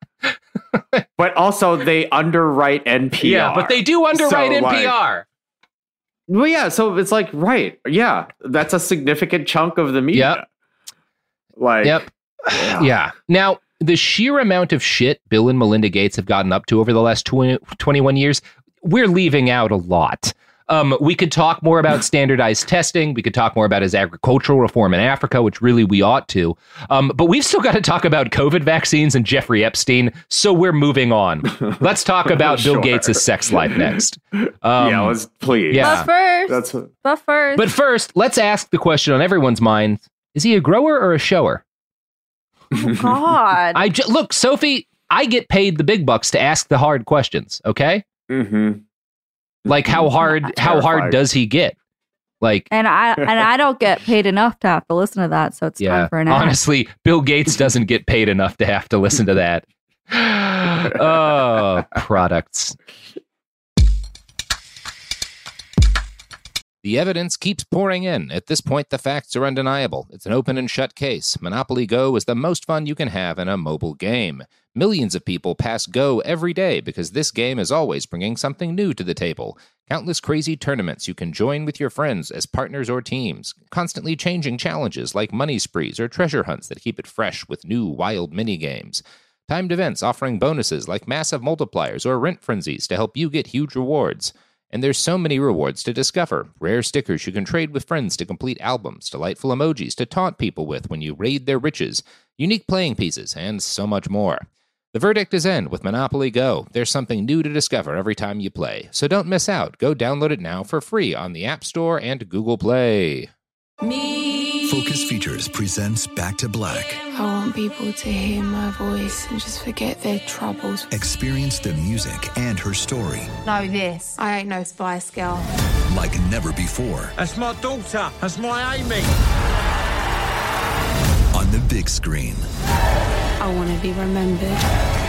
But also they underwrite N P R. Yeah, but they do underwrite so, N P R. Like, well, yeah, so it's like, right, yeah, that's a significant chunk of the media. Yep. Like, yep. Yeah. yeah. Now, the sheer amount of shit Bill and Melinda Gates have gotten up to over the last twenty, twenty-one years, we're leaving out a lot. Um, we could talk more about standardized testing. We could talk more about his agricultural reform in Africa, which really we ought to. Um, but we've still got to talk about COVID vaccines and Jeffrey Epstein. So we're moving on. Let's talk about sure. Bill Gates' sex life next. Um, yeah, let's please. Yeah. But first, That's a- but first, but first, let's ask the question on everyone's mind: is he a grower or a shower? Oh God! I j- look, Sophie. I get paid the big bucks to ask the hard questions. Okay. Mm-hmm. Like how hard? How hard does he get? Like, and I and I don't get paid enough to have to listen to that. So it's yeah, time for an ad. Honestly, Bill Gates doesn't get paid enough to have to listen to that. Oh, products. The evidence keeps pouring in. At this point, the facts are undeniable. It's an open and shut case. Monopoly Go is the most fun you can have in a mobile game. Millions of people pass Go every day because this game is always bringing something new to the table. Countless crazy tournaments you can join with your friends as partners or teams. Constantly changing challenges like money sprees or treasure hunts that keep it fresh with new wild mini-games. Timed events offering bonuses like massive multipliers or rent frenzies to help you get huge rewards. And there's so many rewards to discover. Rare stickers you can trade with friends to complete albums, delightful emojis to taunt people with when you raid their riches, unique playing pieces, and so much more. The verdict is in with Monopoly Go. There's something new to discover every time you play. So don't miss out. Go download it now for free on the App Store and Google Play. Me. Focus Features presents Back to Black. I want people to hear my voice and just forget their troubles. Experience the music and her story. Know this. I ain't no Spice Girl. Like never before. That's my daughter. That's my Amy. On the big screen. I want to be remembered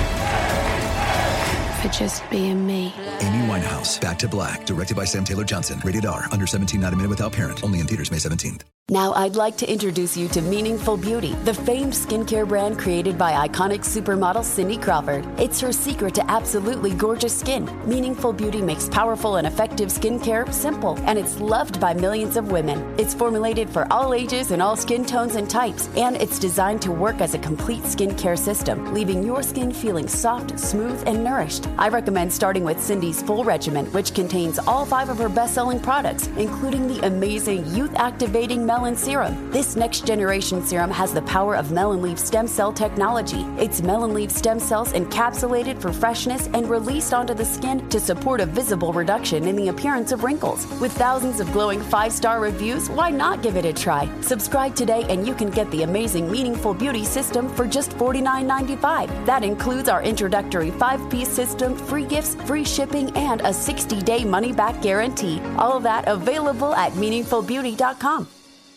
for just being me. Amy Winehouse, Back to Black, directed by Sam Taylor Johnson. Rated R, under seventeen, not a minute without parent. Only in theaters May seventeenth. Now I'd like to introduce you to Meaningful Beauty, the famed skincare brand created by iconic supermodel Cindy Crawford. It's her secret to absolutely gorgeous skin. Meaningful Beauty makes powerful and effective skincare simple, and it's loved by millions of women. It's formulated for all ages and all skin tones and types, and it's designed to work as a complete skincare system, leaving your skin feeling soft, smooth, and nourished. I recommend starting with Cindy's full regimen, which contains all five of her best-selling products, including the amazing youth-activating Melon Serum. This next-generation serum has the power of melon leaf stem cell technology. It's melon leaf stem cells encapsulated for freshness and released onto the skin to support a visible reduction in the appearance of wrinkles. With thousands of glowing five-star reviews, why not give it a try? Subscribe today and you can get the amazing Meaningful Beauty system for just forty-nine ninety-five. That includes our introductory five-piece system, free gifts, free shipping, and a sixty-day money-back guarantee. All of that available at meaningful beauty dot com.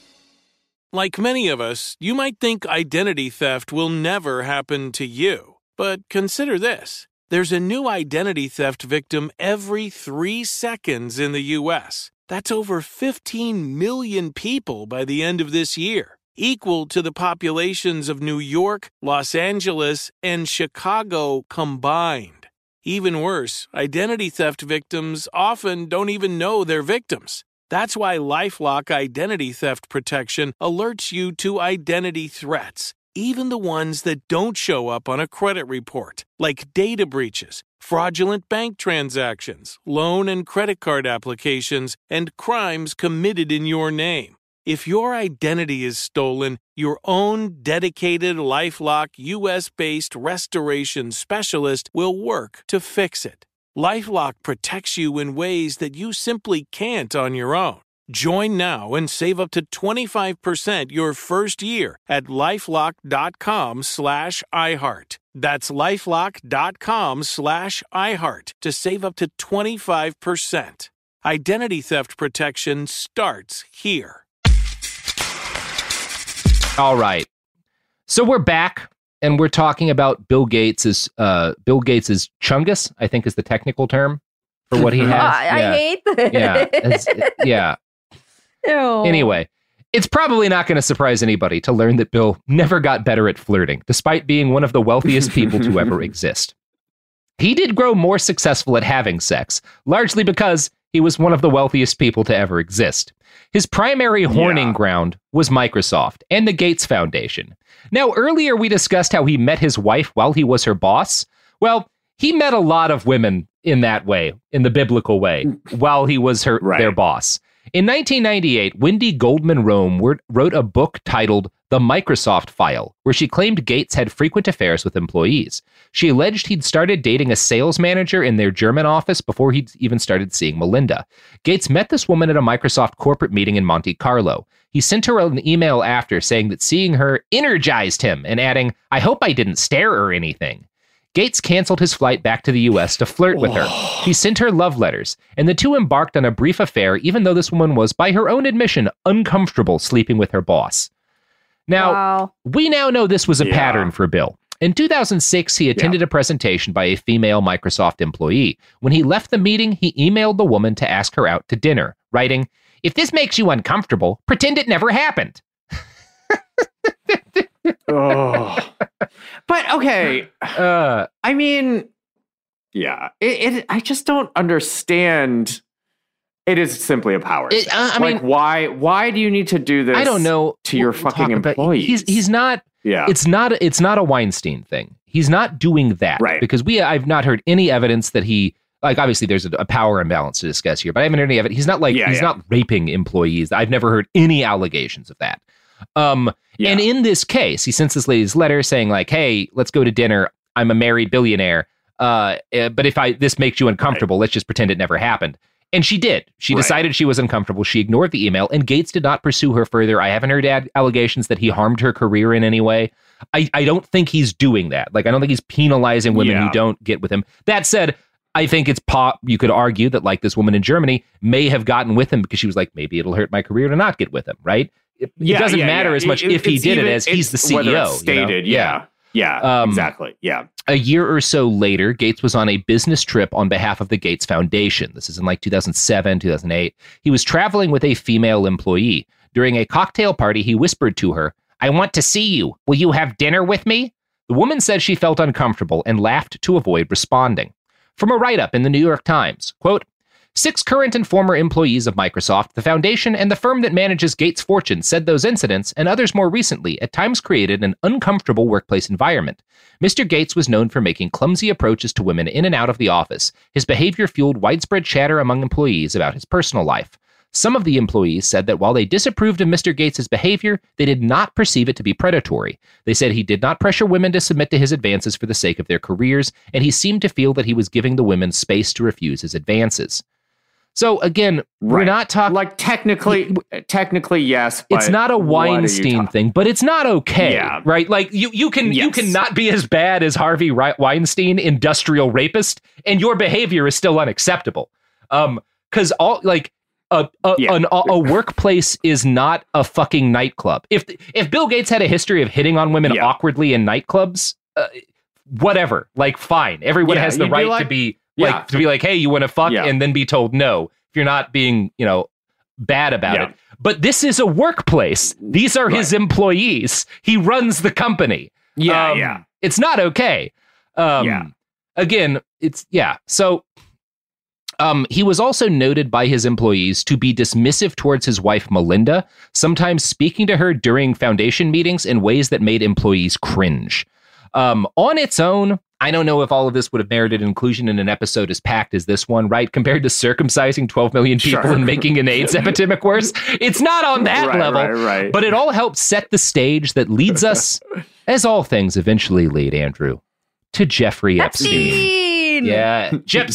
Like many of us, you might think identity theft will never happen to you. But consider this. There's a new identity theft victim every three seconds in the U S. That's over fifteen million people by the end of this year, equal to the populations of New York, Los Angeles, and Chicago combined. Even worse, identity theft victims often don't even know they're victims. That's why LifeLock Identity Theft Protection alerts you to identity threats, even the ones that don't show up on a credit report, like data breaches, fraudulent bank transactions, loan and credit card applications, and crimes committed in your name. If your identity is stolen, your own dedicated LifeLock U S-based restoration specialist will work to fix it. LifeLock protects you in ways that you simply can't on your own. Join now and save up to twenty-five percent your first year at LifeLock.com slash iHeart. That's LifeLock.com slash iHeart to save up to twenty-five percent. Identity theft protection starts here. All right. So we're back. And we're talking about Bill Gates's uh, Bill Gates's chungus, I think is the technical term for what he has. I, yeah. I hate this. Yeah, it's, it, yeah. Ew. Anyway, it's probably not going to surprise anybody to learn that Bill never got better at flirting, despite being one of the wealthiest people to ever exist. He did grow more successful at having sex, largely because he was one of the wealthiest people to ever exist. His primary horning yeah. ground was Microsoft and the Gates Foundation. Now, earlier we discussed how he met his wife while he was her boss. Well, he met a lot of women in that way, in the biblical way, while he was her right. their boss. In nineteen ninety-eight, Wendy Goldman Rome wrote a book titled The Microsoft File, where she claimed Gates had frequent affairs with employees. She alleged he'd started dating a sales manager in their German office before he'd even started seeing Melinda. Gates met this woman at a Microsoft corporate meeting in Monte Carlo. He sent her an email after saying that seeing her energized him and adding, "I hope I didn't stare or anything." Gates canceled his flight back to the U S to flirt with her. He sent her love letters, and the two embarked on a brief affair, even though this woman was, by her own admission, uncomfortable sleeping with her boss. Now, wow. we now know this was a yeah. pattern for Bill. In two thousand six, he attended yeah. a presentation by a female Microsoft employee. When he left the meeting, he emailed the woman to ask her out to dinner, writing, "If this makes you uncomfortable, pretend it never happened." oh. But okay, uh, I mean, yeah, it, it. I just don't understand. It is simply a power. It, uh, I like, mean, why? Why do you need to do this? I don't know. To your we'll fucking employees, he's he's not. Yeah, it's not. It's not a Weinstein thing. He's not doing that, right? Because we, I've not heard any evidence that he. Like, obviously, there's a, a power imbalance to discuss here, but I haven't heard any of it. He's not like yeah, he's yeah. not raping employees. I've never heard any allegations of that. Um, yeah. And in this case, he sends this lady's letter saying like, "Hey, let's go to dinner. I'm a married billionaire. Uh, but if I this makes you uncomfortable, right. let's just pretend it never happened." And she did. She right. decided she was uncomfortable. She ignored the email, and Gates did not pursue her further. I haven't heard ad- allegations that he harmed her career in any way. I, I don't think he's doing that. Like, I don't think he's penalizing women Yeah. who don't get with him. That said, I think it's pop. You could argue that, like, this woman in Germany may have gotten with him because she was like, maybe it'll hurt my career to not get with him, right? It, Yeah, it doesn't yeah, matter yeah. as much It- if he it's did even- it as he's the it's C E O. whether it's you know? stated, yeah. Yeah, Um, exactly. Yeah. A year or so later, Gates was on a business trip on behalf of the Gates Foundation. This is in like two thousand seven, two thousand eight. He was traveling with a female employee. During a cocktail party, he whispered to her, "I want to see you. Will you have dinner with me?" The woman said she felt uncomfortable and laughed to avoid responding. From a write-up in the New York Times, quote, Six current and former employees of Microsoft, the foundation, and the firm that manages Gates' fortune said those incidents, and others more recently, at times created an uncomfortable workplace environment. Mister Gates was known for making clumsy approaches to women in and out of the office. His behavior fueled widespread chatter among employees about his personal life. Some of the employees said that while they disapproved of Mister Gates' behavior, they did not perceive it to be predatory. They said he did not pressure women to submit to his advances for the sake of their careers, and he seemed to feel that he was giving the women space to refuse his advances. So again, we're Right. not talking like technically, technically yes. But it's not a what are you Weinstein talking- thing, but it's not okay, Yeah. right? Like you, you can you Yes. can not be as bad as Harvey Ri- Weinstein, industrial rapist, and your behavior is still unacceptable. Um, because all like a a, Yeah. an, a a workplace is not a fucking nightclub. If if Bill Gates had a history of hitting on women Yeah. awkwardly in nightclubs, uh, whatever, like fine, everyone Yeah, has the you'd be right like- to be like Yeah. to be like, hey, you want to fuck, Yeah. and then be told no if you're not being, you know, bad about Yeah. it. But this is a workplace. These are his employees. He runs the company. Yeah, Um, yeah. It's not okay. Um, Yeah. Again, it's yeah. So, um, he was also noted by his employees to be dismissive towards his wife Melinda, sometimes speaking to her during foundation meetings in ways that made employees cringe. Um, on its own, I don't know if all of this would have merited inclusion in an episode as packed as this one, right? Compared to circumcising twelve million people Sure. and making an AIDS epidemic worse. It's not on that Right, level, right, right. but it all helps set the stage that leads us, as all things eventually lead, Andrew, to Jeffrey Epstein. Epstein! Yeah,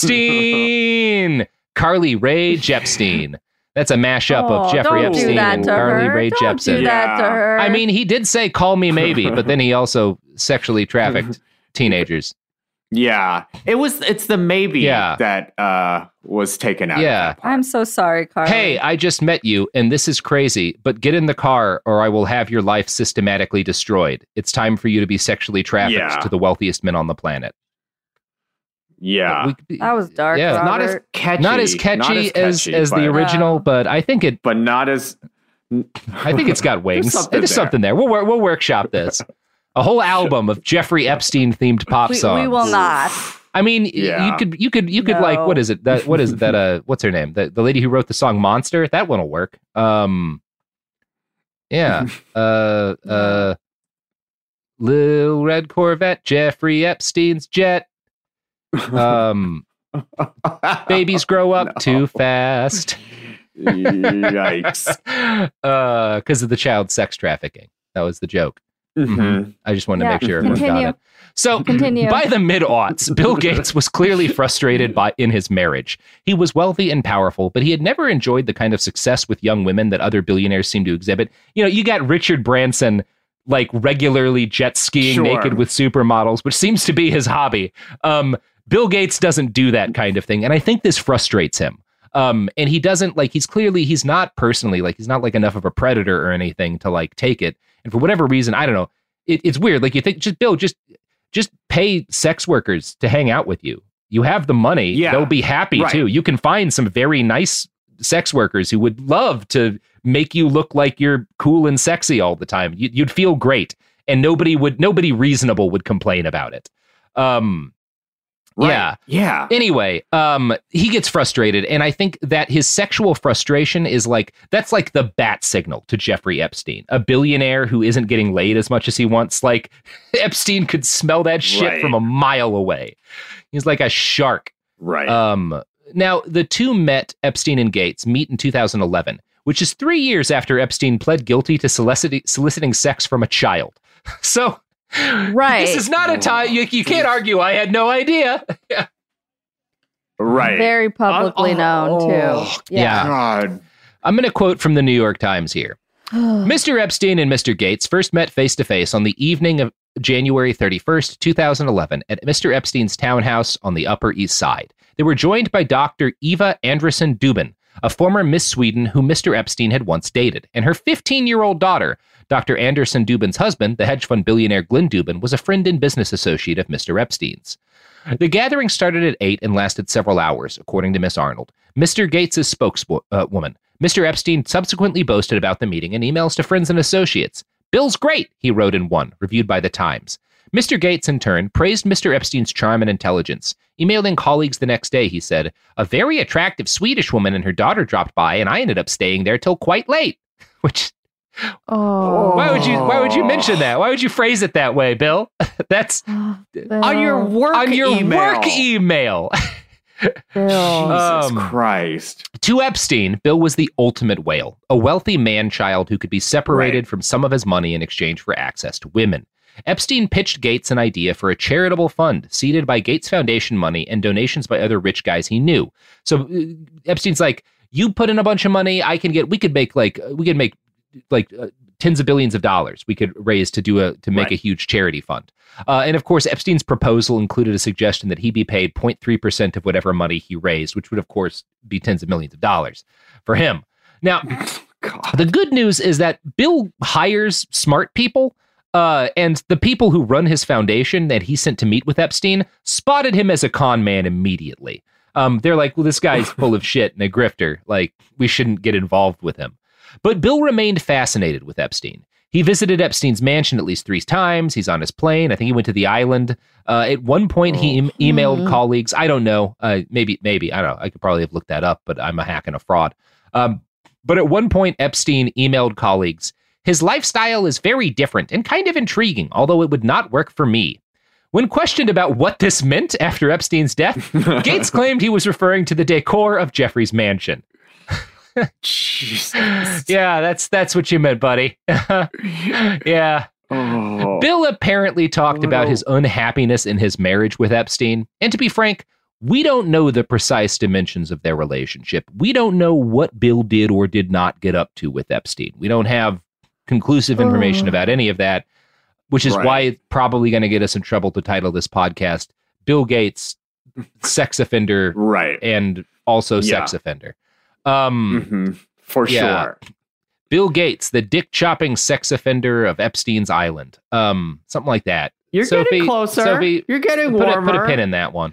Jepstein! Carly Rae Jepstein. That's a mashup Oh, of Jeffrey don't do Epstein that and to Carly her. Rae Don't Jepsen. do that to Yeah. her. I mean, he did say, call me maybe, but then he also sexually trafficked teenagers. Yeah, it was. It's the maybe Yeah. that uh, was taken out. Yeah. Of that part. I'm so sorry, Carly. Hey, I just met you, and this is crazy, but get in the car or I will have your life systematically destroyed. It's time for you to be sexually trafficked Yeah. to the wealthiest men on the planet. yeah, We- that was dark. Yeah. not as Robert. catchy, not as catchy, not as, catchy, as the but- original, but I think it but not as. I think it's got wings. something There's there. something there. We'll wor- we'll workshop this. A whole album of Jeffrey Epstein themed pop we, songs. we will not. I mean, y- Yeah. you could you could you could like No. what is it? That what is it that uh what's her name? The the lady who wrote the song Monster? That one'll work. Um Yeah. uh uh Lil Red Corvette, Jeffrey Epstein's jet. Um babies grow up No. too fast. Yikes. uh because of the child sex trafficking. That was the joke. Mhm. I just wanted Yeah, to make sure everyone got continue. it. So, Continue. by the mid-aughts, Bill Gates was clearly frustrated by in his marriage. He was wealthy and powerful, but he had never enjoyed the kind of success with young women that other billionaires seem to exhibit. You know, you got Richard Branson like regularly jet skiing Sure. naked with supermodels, which seems to be his hobby. Um, Bill Gates doesn't do that kind of thing, and I think this frustrates him. Um, and he doesn't like he's clearly he's not personally like he's not like enough of a predator or anything to like take it. And for whatever reason, I don't know. It, it's weird. Like you think, just Bill, just just pay sex workers to hang out with you. You have the money. Yeah. They'll be happy Right. too. You can find some very nice sex workers who would love to make you look like you're cool and sexy all the time. You, you'd feel great, and nobody would nobody reasonable would complain about it. Um, Right. Yeah. Yeah. Anyway, um, he gets frustrated, and I think that his sexual frustration is like that's like the bat signal to Jeffrey Epstein, a billionaire who isn't getting laid as much as he wants. Like Epstein could smell that shit Right. from a mile away. He's like a shark. Right. Um, now the two met, Epstein and Gates, meet in two thousand eleven, which is three years after Epstein pled guilty to soliciting soliciting sex from a child. So. Right. This is not a time you, you can't argue. I had no idea. right. Very publicly Uh, known, oh, too. Yeah. God. I'm going to quote from the New York Times here. Mister Epstein and Mister Gates first met face-to-face on the evening of January thirty-first, two thousand eleven at Mister Epstein's townhouse on the Upper East Side. They were joined by Doctor Eva Andersson Dubin, a former Miss Sweden who Mister Epstein had once dated, and her fifteen-year-old daughter. Doctor Andersson Dubin's husband, the hedge fund billionaire Glenn Dubin, was a friend and business associate of Mister Epstein's. The gathering started at eight and lasted several hours, according to Miss Arnold, Mister Gates' spokeswoman. Mister Epstein subsequently boasted about the meeting in emails to friends and associates. Bill's great, he wrote in one, reviewed by The Times. Mister Gates, in turn, praised Mister Epstein's charm and intelligence. Emailing colleagues the next day, he said, "A very attractive Swedish woman and her daughter dropped by, and I ended up staying there till quite late." Which, oh, why would you? Why would you mention that? Why would you phrase it that way, Bill? That's on your work on your email. work email. Bill. Jesus Um, Christ. To Epstein, Bill was the ultimate whale, a wealthy man-child who could be separated Right. from some of his money in exchange for access to women. Epstein pitched Gates an idea for a charitable fund seeded by Gates Foundation money and donations by other rich guys he knew. So uh, Epstein's like, you put in a bunch of money, I can get, we could make like, we could make like uh, tens of billions of dollars we could raise to do a, to make Right. a huge charity fund. Uh, and of course, Epstein's proposal included a suggestion that he be paid zero point three percent of whatever money he raised, which would of course be tens of millions of dollars for him. Now, God. the good news is that Bill hires smart people. Uh, and the people who run his foundation that he sent to meet with Epstein spotted him as a con man immediately. Um, they're like, well, this guy's full of shit and a grifter. Like, we shouldn't get involved with him. But Bill remained fascinated with Epstein. He visited Epstein's mansion at least three times. He's on his plane. I think he went to the island. Uh, at one point, he em- emailed Mm. colleagues. I don't know. Uh, maybe, maybe. I don't know. I could probably have looked that up, but I'm a hack and a fraud. Um, but at one point, Epstein emailed colleagues, "His lifestyle is very different and kind of intriguing, although it would not work for me." When questioned about what this meant after Epstein's death, Gates claimed he was referring to the decor of Jeffrey's mansion. Jesus. Yeah, that's that's what you meant, buddy. Yeah. Oh. Bill apparently talked Oh. about his unhappiness in his marriage with Epstein. And to be frank, we don't know the precise dimensions of their relationship. We don't know what Bill did or did not get up to with Epstein. We don't have conclusive information Oh. about any of that, which is Right. why it's probably going to get us in trouble to title this podcast Bill Gates, sex offender, Right. and also Yeah. sex offender. Um, hmm For yeah. sure. Bill Gates, the dick-chopping sex offender of Epstein's Island. Um, something like that. You're Sophie, getting closer. Sophie, You're getting put a, warmer. put a pin in that one.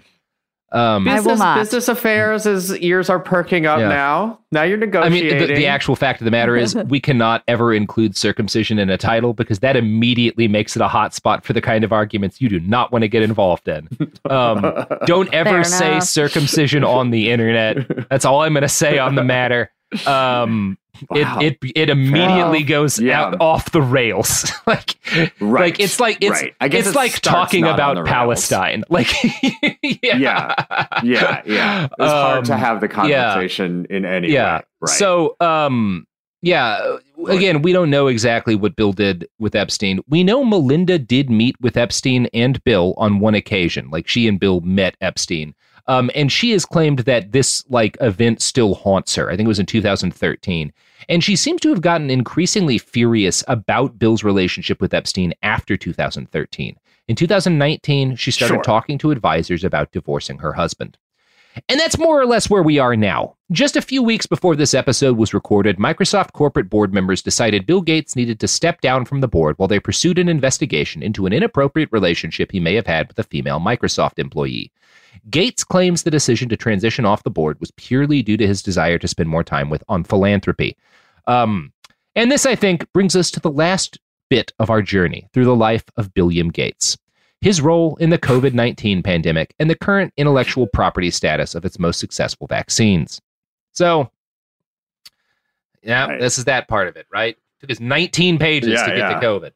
Um, I will Business, not. business affairs, his ears are perking up Yeah. now. Now you're I negotiating. mean, the, the actual fact of the matter is we cannot ever include circumcision in a title because that immediately makes it a hot spot for the kind of arguments you do not want to get involved in. Um, don't ever Fair say enough. circumcision on the internet. That's all I'm going to say on the matter. Um, Wow. it, it it immediately Wow. goes Yeah. out off the rails. like, Right. like it's like it's Right. I guess it's it like starts talking not on about the rails. Palestine. Like, yeah, Yeah. yeah, yeah. It's hard to Um, have the yeah. conversation in any yeah. way. Right. So, um, yeah, again, we don't know exactly what Bill did with Epstein. We know Melinda did meet with Epstein and Bill on one occasion. Like, she and Bill met Epstein. Um, and she has claimed that this like event still haunts her. I think it was in two thousand thirteen. And she seems to have gotten increasingly furious about Bill's relationship with Epstein after two thousand thirteen. In two thousand nineteen, she started Sure. talking to advisors about divorcing her husband. And that's more or less where we are now. Just a few weeks before this episode was recorded, Microsoft corporate board members decided Bill Gates needed to step down from the board while they pursued an investigation into an inappropriate relationship he may have had with a female Microsoft employee. Gates claims the decision to transition off the board was purely due to his desire to spend more time with on philanthropy. Um, and this, I think, brings us to the last bit of our journey through the life of Billiam Gates. His role in the covid nineteen pandemic, and the current intellectual property status of its most successful vaccines. So, yeah, Right. this is that part of it, right? Took us nineteen pages Yeah, to get yeah. to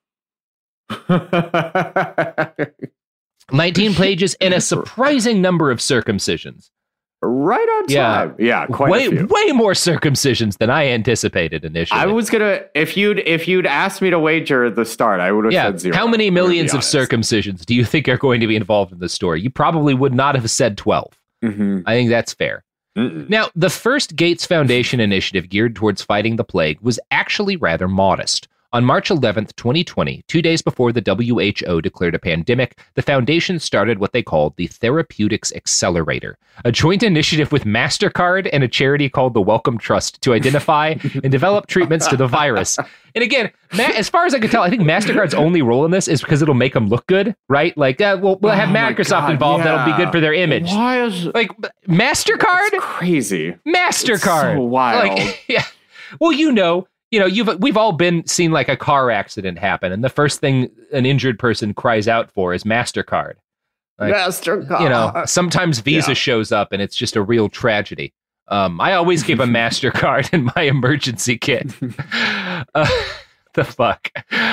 COVID. nineteen pages and a surprising number of circumcisions. Right on Yeah. time. Yeah, quite way, a few. way more circumcisions than I anticipated initially. I was gonna if you'd if you'd asked me to wager at the start, I would have yeah. said zero. How many I'm gonna be millions of honest. circumcisions do you think are going to be involved in this story? You probably would not have said twelve. Mhm. I think that's fair. Mm-mm. Now, the first Gates Foundation initiative geared towards fighting the plague was actually rather modest. On March eleventh, twenty twenty, two days before the W H O declared a pandemic, the foundation started what they called the Therapeutics Accelerator, a joint initiative with MasterCard and a charity called the Wellcome Trust to identify and develop treatments to the virus. And again, Ma- as far as I can tell, I think MasterCard's only role in this is because it'll make them look good, right? Like, uh, we'll, we'll have Oh my Microsoft God, involved. yeah. That'll be good for their image. Why is Like, MasterCard? That's crazy. MasterCard. It's so wild. Like, yeah. Well, you know, you know, you've we've all been seen like a car accident happen, and the first thing an injured person cries out for is MasterCard. Like, MasterCard. You know, sometimes Visa Yeah. shows up, and it's just a real tragedy. Um, I always keep a MasterCard in my emergency kit. Uh, the fuck.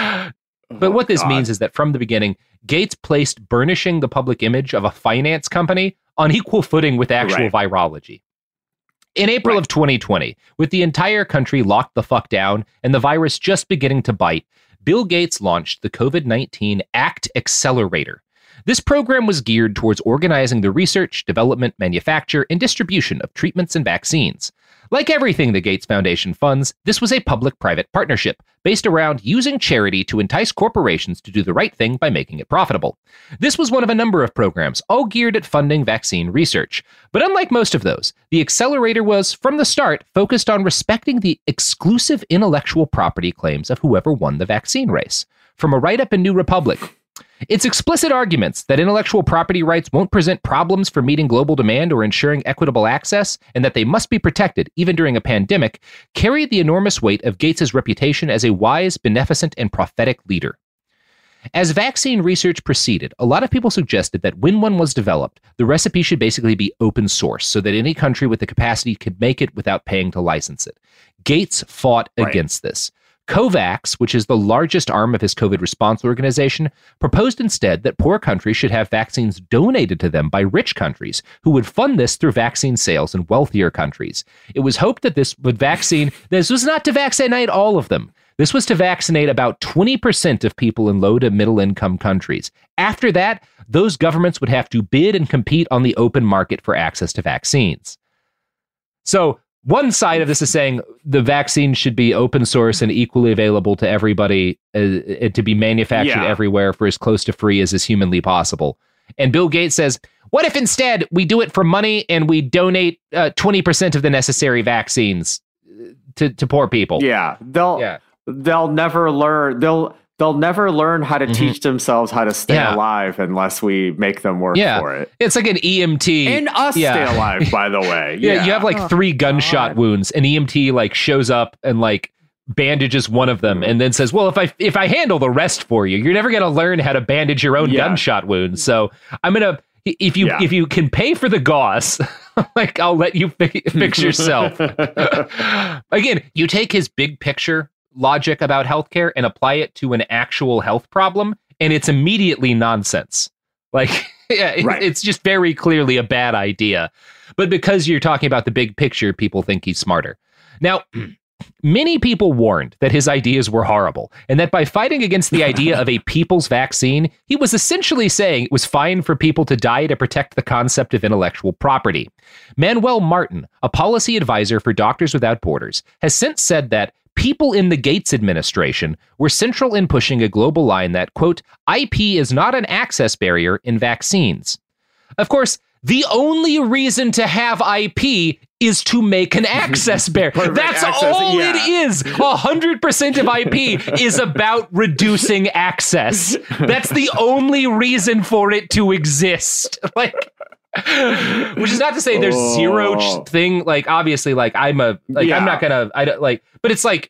But what this God. means is that from the beginning, Gates placed burnishing the public image of a finance company on equal footing with actual Right. virology. In April Right. of twenty twenty, with the entire country locked the fuck down and the virus just beginning to bite, Bill Gates launched the COVID nineteen ACT Accelerator. This program was geared towards organizing the research, development, manufacture, and distribution of treatments and vaccines. Like everything the Gates Foundation funds, this was a public-private partnership based around using charity to entice corporations to do the right thing by making it profitable. This was one of a number of programs, all geared at funding vaccine research. But unlike most of those, the accelerator was, from the start, focused on respecting the exclusive intellectual property claims of whoever won the vaccine race. From a write-up in New Republic, its explicit arguments that intellectual property rights won't present problems for meeting global demand or ensuring equitable access, and that they must be protected even during a pandemic, carried the enormous weight of Gates's reputation as a wise, beneficent, and prophetic leader. As vaccine research proceeded, a lot of people suggested that when one was developed, the recipe should basically be open source so that any country with the capacity could make it without paying to license it. Gates fought Right. against this. COVAX, which is the largest arm of his COVID response organization, proposed instead that poor countries should have vaccines donated to them by rich countries, who would fund this through vaccine sales in wealthier countries. It was hoped that this would vaccine, this was not to vaccinate all of them. This was to vaccinate about twenty percent of people in low to middle income countries. After that, those governments would have to bid and compete on the open market for access to vaccines. So, one side of this is saying the vaccine should be open source and equally available to everybody, uh, to be manufactured Yeah. everywhere for as close to free as is humanly possible. And Bill Gates says, what if instead we do it for money and we donate uh, twenty percent of the necessary vaccines to, to poor people? Yeah, they'll Yeah. they'll never learn. They'll they'll never learn how to Mhm. teach themselves how to stay Yeah. alive unless we make them work Yeah. for it. It's like an E M T. And us Yeah. stay alive, by the way. Yeah, Yeah, you have like Oh, three gunshot wounds. An E M T like shows up and like bandages one of them and then says, well, if I if I handle the rest for you, you're never going to learn how to bandage your own Yeah. gunshot wounds. So I'm going to, if you Yeah. if you can pay for the gauze, like I'll let you fi- fix yourself. Again, you take his big picture logic about healthcare and apply it to an actual health problem, and it's immediately nonsense. Like, yeah, it- Right. it's just very clearly a bad idea. But because you're talking about the big picture, people think he's smarter. Now, many people warned that his ideas were horrible, and that by fighting against the idea of a people's vaccine, he was essentially saying it was fine for people to die to protect the concept of intellectual property. Manuel Martin, a policy advisor for Doctors Without Borders, has since said that people in the Gates administration were central in pushing a global line that, quote, I P is not an access barrier in vaccines. Of course, the only reason to have I P is to make an access barrier. Perfect That's access, all yeah. it is. one hundred percent of I P is about reducing access. That's the only reason for it to exist. Like, which is not to say there's Oh. zero ch- thing. Like, obviously, like I'm a, like Yeah. I'm not gonna, I don't like, but it's like,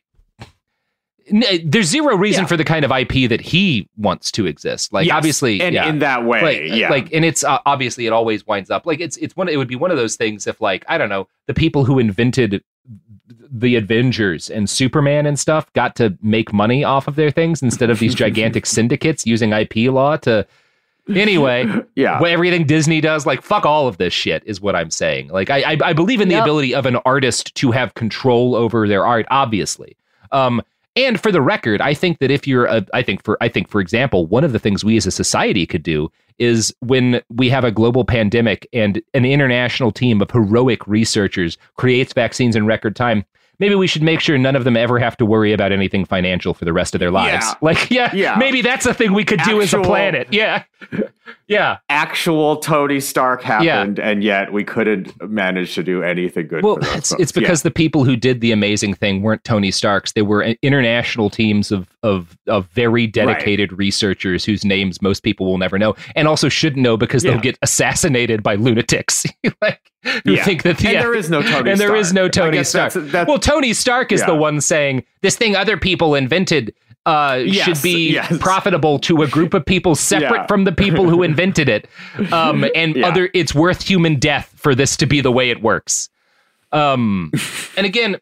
n- there's zero reason Yeah. for the kind of I P that he wants to exist. Like, Yes, obviously, and yeah. in that way, like, yeah. like, and it's uh, obviously it always winds up like it's it's one. It would be one of those things if, like, I don't know, the people who invented the Avengers and Superman and stuff got to make money off of their things instead of these gigantic syndicates using I P law to. Anyway, Yeah. what everything Disney does, like, fuck all of this shit is what I'm saying. Like, I I, I believe in the Yep. ability of an artist to have control over their art, obviously. Um, and for the record, I think that if you're a, I think for, I think for example, one of the things we as a society could do is when we have a global pandemic and an international team of heroic researchers creates vaccines in record time. Maybe we should make sure none of them ever have to worry about anything financial for the rest of their lives. Yeah. Like, yeah, yeah, maybe that's a thing we could Actual, do as a planet. Yeah. Yeah. Actual Tony Stark happened, yeah. and yet we couldn't manage to do anything good. Well, for those it's, folks. it's because yeah. the people who did the amazing thing weren't Tony Starks. They were international teams of of, of very dedicated right. researchers whose names most people will never know, and also shouldn't know because yeah. they'll get assassinated by lunatics. like, who yeah. think that the, and yeah, there is no Tony and Stark. there is no Tony Stark. That's, that's, well, Tony Stark is yeah. the one saying this thing other people invented uh, yes, should be yes. profitable to a group of people separate yeah. from the people who invented it, um, and yeah. other. It's worth human death for this to be the way it works. Um, and again,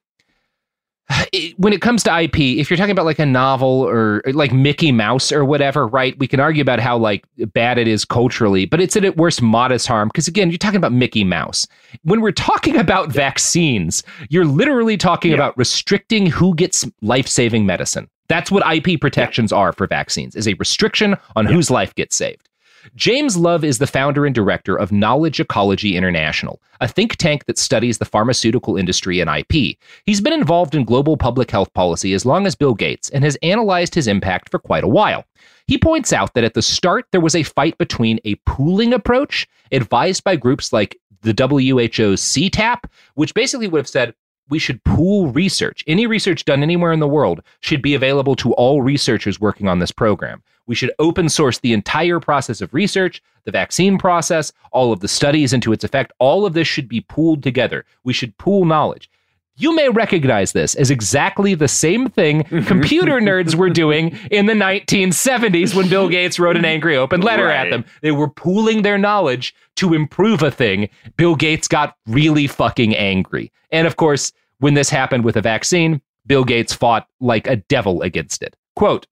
it, when it comes to I P, if you're talking about like a novel or like Mickey Mouse or whatever, right? We can argue about how like bad it is culturally, but it's at worst modest harm. Because again, you're talking about Mickey Mouse. When we're talking about vaccines, you're literally talking yeah. about restricting who gets life-saving medicine. That's what I P protections yeah. are for vaccines, is a restriction on yeah. whose life gets saved. James Love is the founder and director of Knowledge Ecology International, a think tank that studies the pharmaceutical industry and I P. He's been involved in global public health policy as long as Bill Gates and has analyzed his impact for quite a while. He points out that at the start, there was a fight between a pooling approach advised by groups like the W H O's C TAP, which basically would have said, we should pool research. Any research done anywhere in the world should be available to all researchers working on this program. We should open source the entire process of research, the vaccine process, all of the studies into its effect. All of this should be pooled together. We should pool knowledge. You may recognize this as exactly the same thing computer nerds were doing in the nineteen seventies when Bill Gates wrote an angry open letter right. at them. They were pooling their knowledge to improve a thing. Bill Gates got really fucking angry. And of course, when this happened with a vaccine, Bill Gates fought like a devil against it. Quote,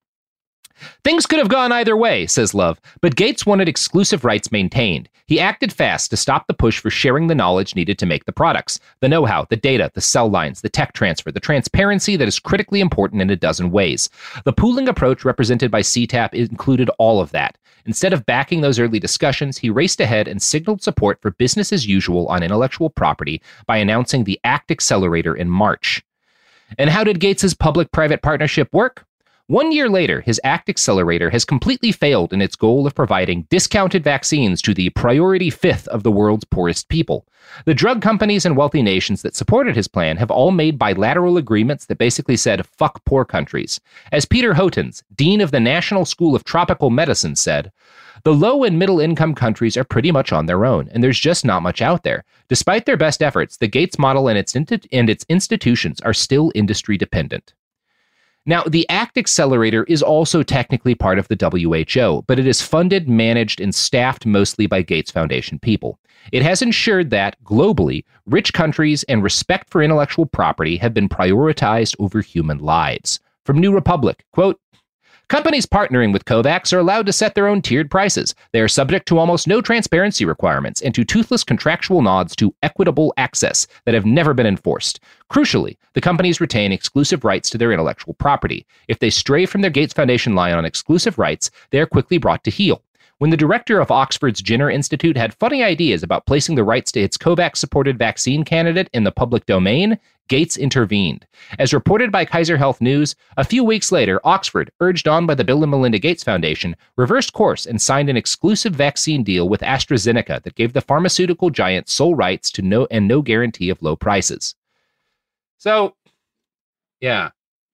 "Things could have gone either way," says Love, but Gates wanted exclusive rights maintained. He acted fast to stop the push for sharing the knowledge needed to make the products, the know-how, the data, the cell lines, the tech transfer, the transparency that is critically important in a dozen ways. The pooling approach represented by C TAP included all of that. Instead of backing those early discussions, he raced ahead and signaled support for business as usual on intellectual property by announcing the ACT Accelerator in March. And how did Gates's public-private partnership work? One year later, his ACT Accelerator has completely failed in its goal of providing discounted vaccines to the priority fifth of the world's poorest people. The drug companies and wealthy nations that supported his plan have all made bilateral agreements that basically said, fuck poor countries. As Peter Hotens, dean of the National School of Tropical Medicine, said, the low and middle income countries are pretty much on their own, and there's just not much out there. Despite their best efforts, the Gates model and its, int- and its institutions are still industry dependent. Now, the ACT Accelerator is also technically part of the W H O, but it is funded, managed, and staffed mostly by Gates Foundation people. It has ensured that, globally, rich countries and respect for intellectual property have been prioritized over human lives. From New Republic, quote, companies partnering with COVAX are allowed to set their own tiered prices. They are subject to almost no transparency requirements and to toothless contractual nods to equitable access that have never been enforced. Crucially, the companies retain exclusive rights to their intellectual property. If they stray from their Gates Foundation line on exclusive rights, they are quickly brought to heel. When the director of Oxford's Jenner Institute had funny ideas about placing the rights to its COVAX-supported vaccine candidate in the public domain, Gates intervened. As reported by Kaiser Health News, a few weeks later, Oxford, urged on by the Bill and Melinda Gates Foundation, reversed course and signed an exclusive vaccine deal with AstraZeneca that gave the pharmaceutical giant sole rights to no and no guarantee of low prices. So, yeah.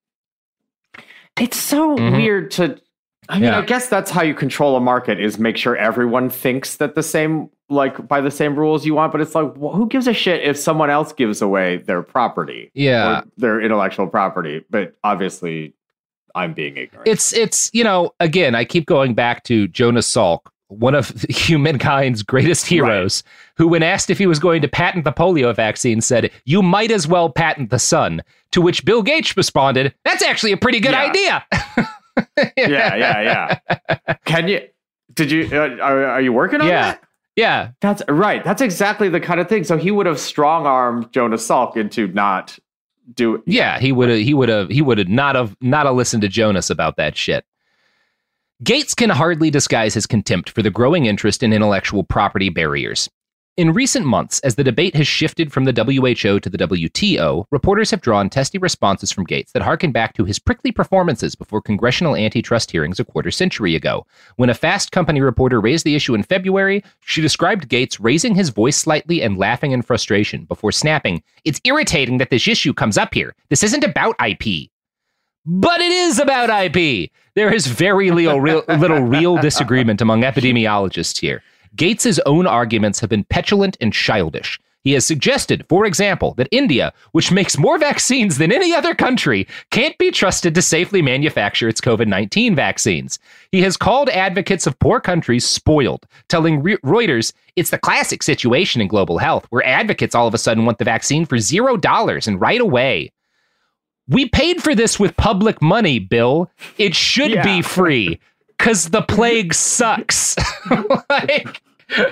It's so mm-hmm. weird to... I mean, yeah. I guess that's how you control a market, is make sure everyone thinks that the same, like, by the same rules you want. But it's like, well, who gives a shit if someone else gives away their property? Yeah. Or their intellectual property. But obviously, I'm being ignorant. It's, it's you know, again, I keep going back to Jonas Salk, one of humankind's greatest heroes, right. who, when asked if he was going to patent the polio vaccine, said, you might as well patent the sun. To which Bill Gates responded, that's actually a pretty good yeah. idea. yeah, yeah, yeah. Can you, did you, uh, are, are you working on yeah. that? Yeah. That's right. That's exactly the kind of thing. So he would have strong armed Jonas Salk into not do. Yeah, he would have, he would have, he would have not have, not have listened to Jonas about that shit. Gates can hardly disguise his contempt for the growing interest in intellectual property barriers. In recent months, as the debate has shifted from the W H O to the W T O, reporters have drawn testy responses from Gates that harken back to his prickly performances before congressional antitrust hearings a quarter century ago. When a Fast Company reporter raised the issue in February, she described Gates raising his voice slightly and laughing in frustration before snapping, "It's irritating that this issue comes up here. This isn't about I P." But it is about I P. There is very little real, little real disagreement among epidemiologists here. Gates's own arguments have been petulant and childish. He has suggested, for example, that India, which makes more vaccines than any other country, can't be trusted to safely manufacture its COVID nineteen vaccines. He has called advocates of poor countries spoiled, telling Re- Reuters, "It's the classic situation in global health, where advocates all of a sudden want the vaccine for zero dollars and right away." We paid for this with public money, Bill. It should yeah. be free. Because the plague sucks. like,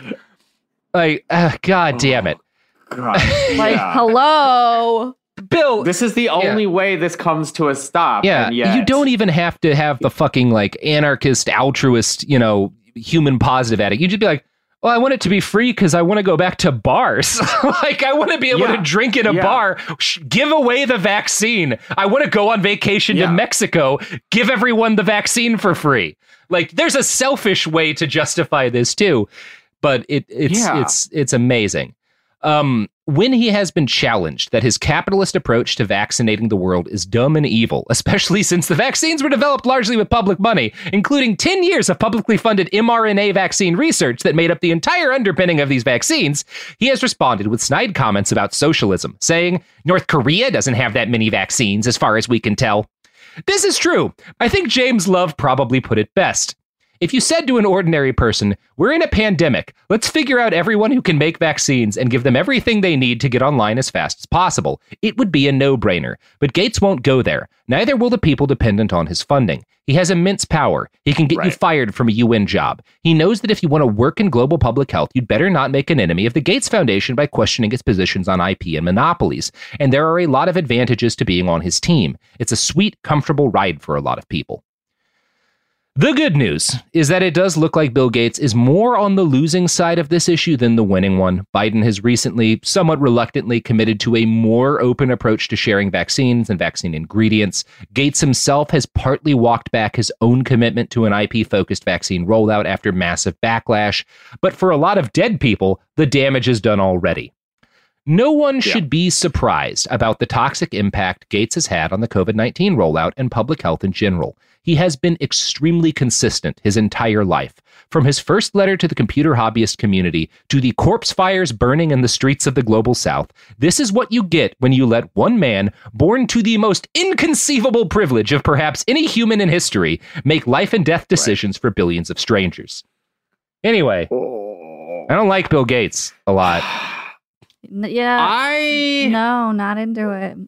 like uh, God damn it. God. Like, yeah. hello. Bill. This is the only yeah. way this comes to a stop. Yeah, and yet... you don't even have to have the fucking, like, anarchist, altruist, you know, human positive addict. You just be like, well, I want it to be free because I want to go back to bars. Like, I want to be able yeah. to drink in a yeah. bar, sh- give away the vaccine. I want to go on vacation yeah. to Mexico, give everyone the vaccine for free. Like, there's a selfish way to justify this too, but it, it's yeah. it's it's amazing. Um, when he has been challenged that his capitalist approach to vaccinating the world is dumb and evil, especially since the vaccines were developed largely with public money, including ten years of publicly funded mRNA vaccine research that made up the entire underpinning of these vaccines, he has responded with snide comments about socialism, saying, "North Korea doesn't have that many vaccines as far as we can tell." This is true. I think James Love probably put it best. If you said to an ordinary person, "We're in a pandemic, let's figure out everyone who can make vaccines and give them everything they need to get online as fast as possible," it would be a no-brainer. But Gates won't go there. Neither will the people dependent on his funding. He has immense power. He can get right. you fired from a U N job. He knows that if you want to work in global public health, you'd better not make an enemy of the Gates Foundation by questioning its positions on I P and monopolies. And there are a lot of advantages to being on his team. It's a sweet, comfortable ride for a lot of people. The good news is that it does look like Bill Gates is more on the losing side of this issue than the winning one. Biden has recently, somewhat reluctantly, committed to a more open approach to sharing vaccines and vaccine ingredients. Gates himself has partly walked back his own commitment to an I P-focused vaccine rollout after massive backlash. But for a lot of dead people, the damage is done already. No one should yeah. be surprised about the toxic impact Gates has had on the COVID nineteen rollout and public health in general. He has been extremely consistent his entire life, from his first letter to the computer hobbyist community to the corpse fires burning in the streets of the global south. This is what you get when you let one man, born to the most inconceivable privilege of perhaps any human in history, make life and death decisions right. for billions of strangers. Anyway, oh. I don't like Bill Gates a lot. Yeah. I no, not into it.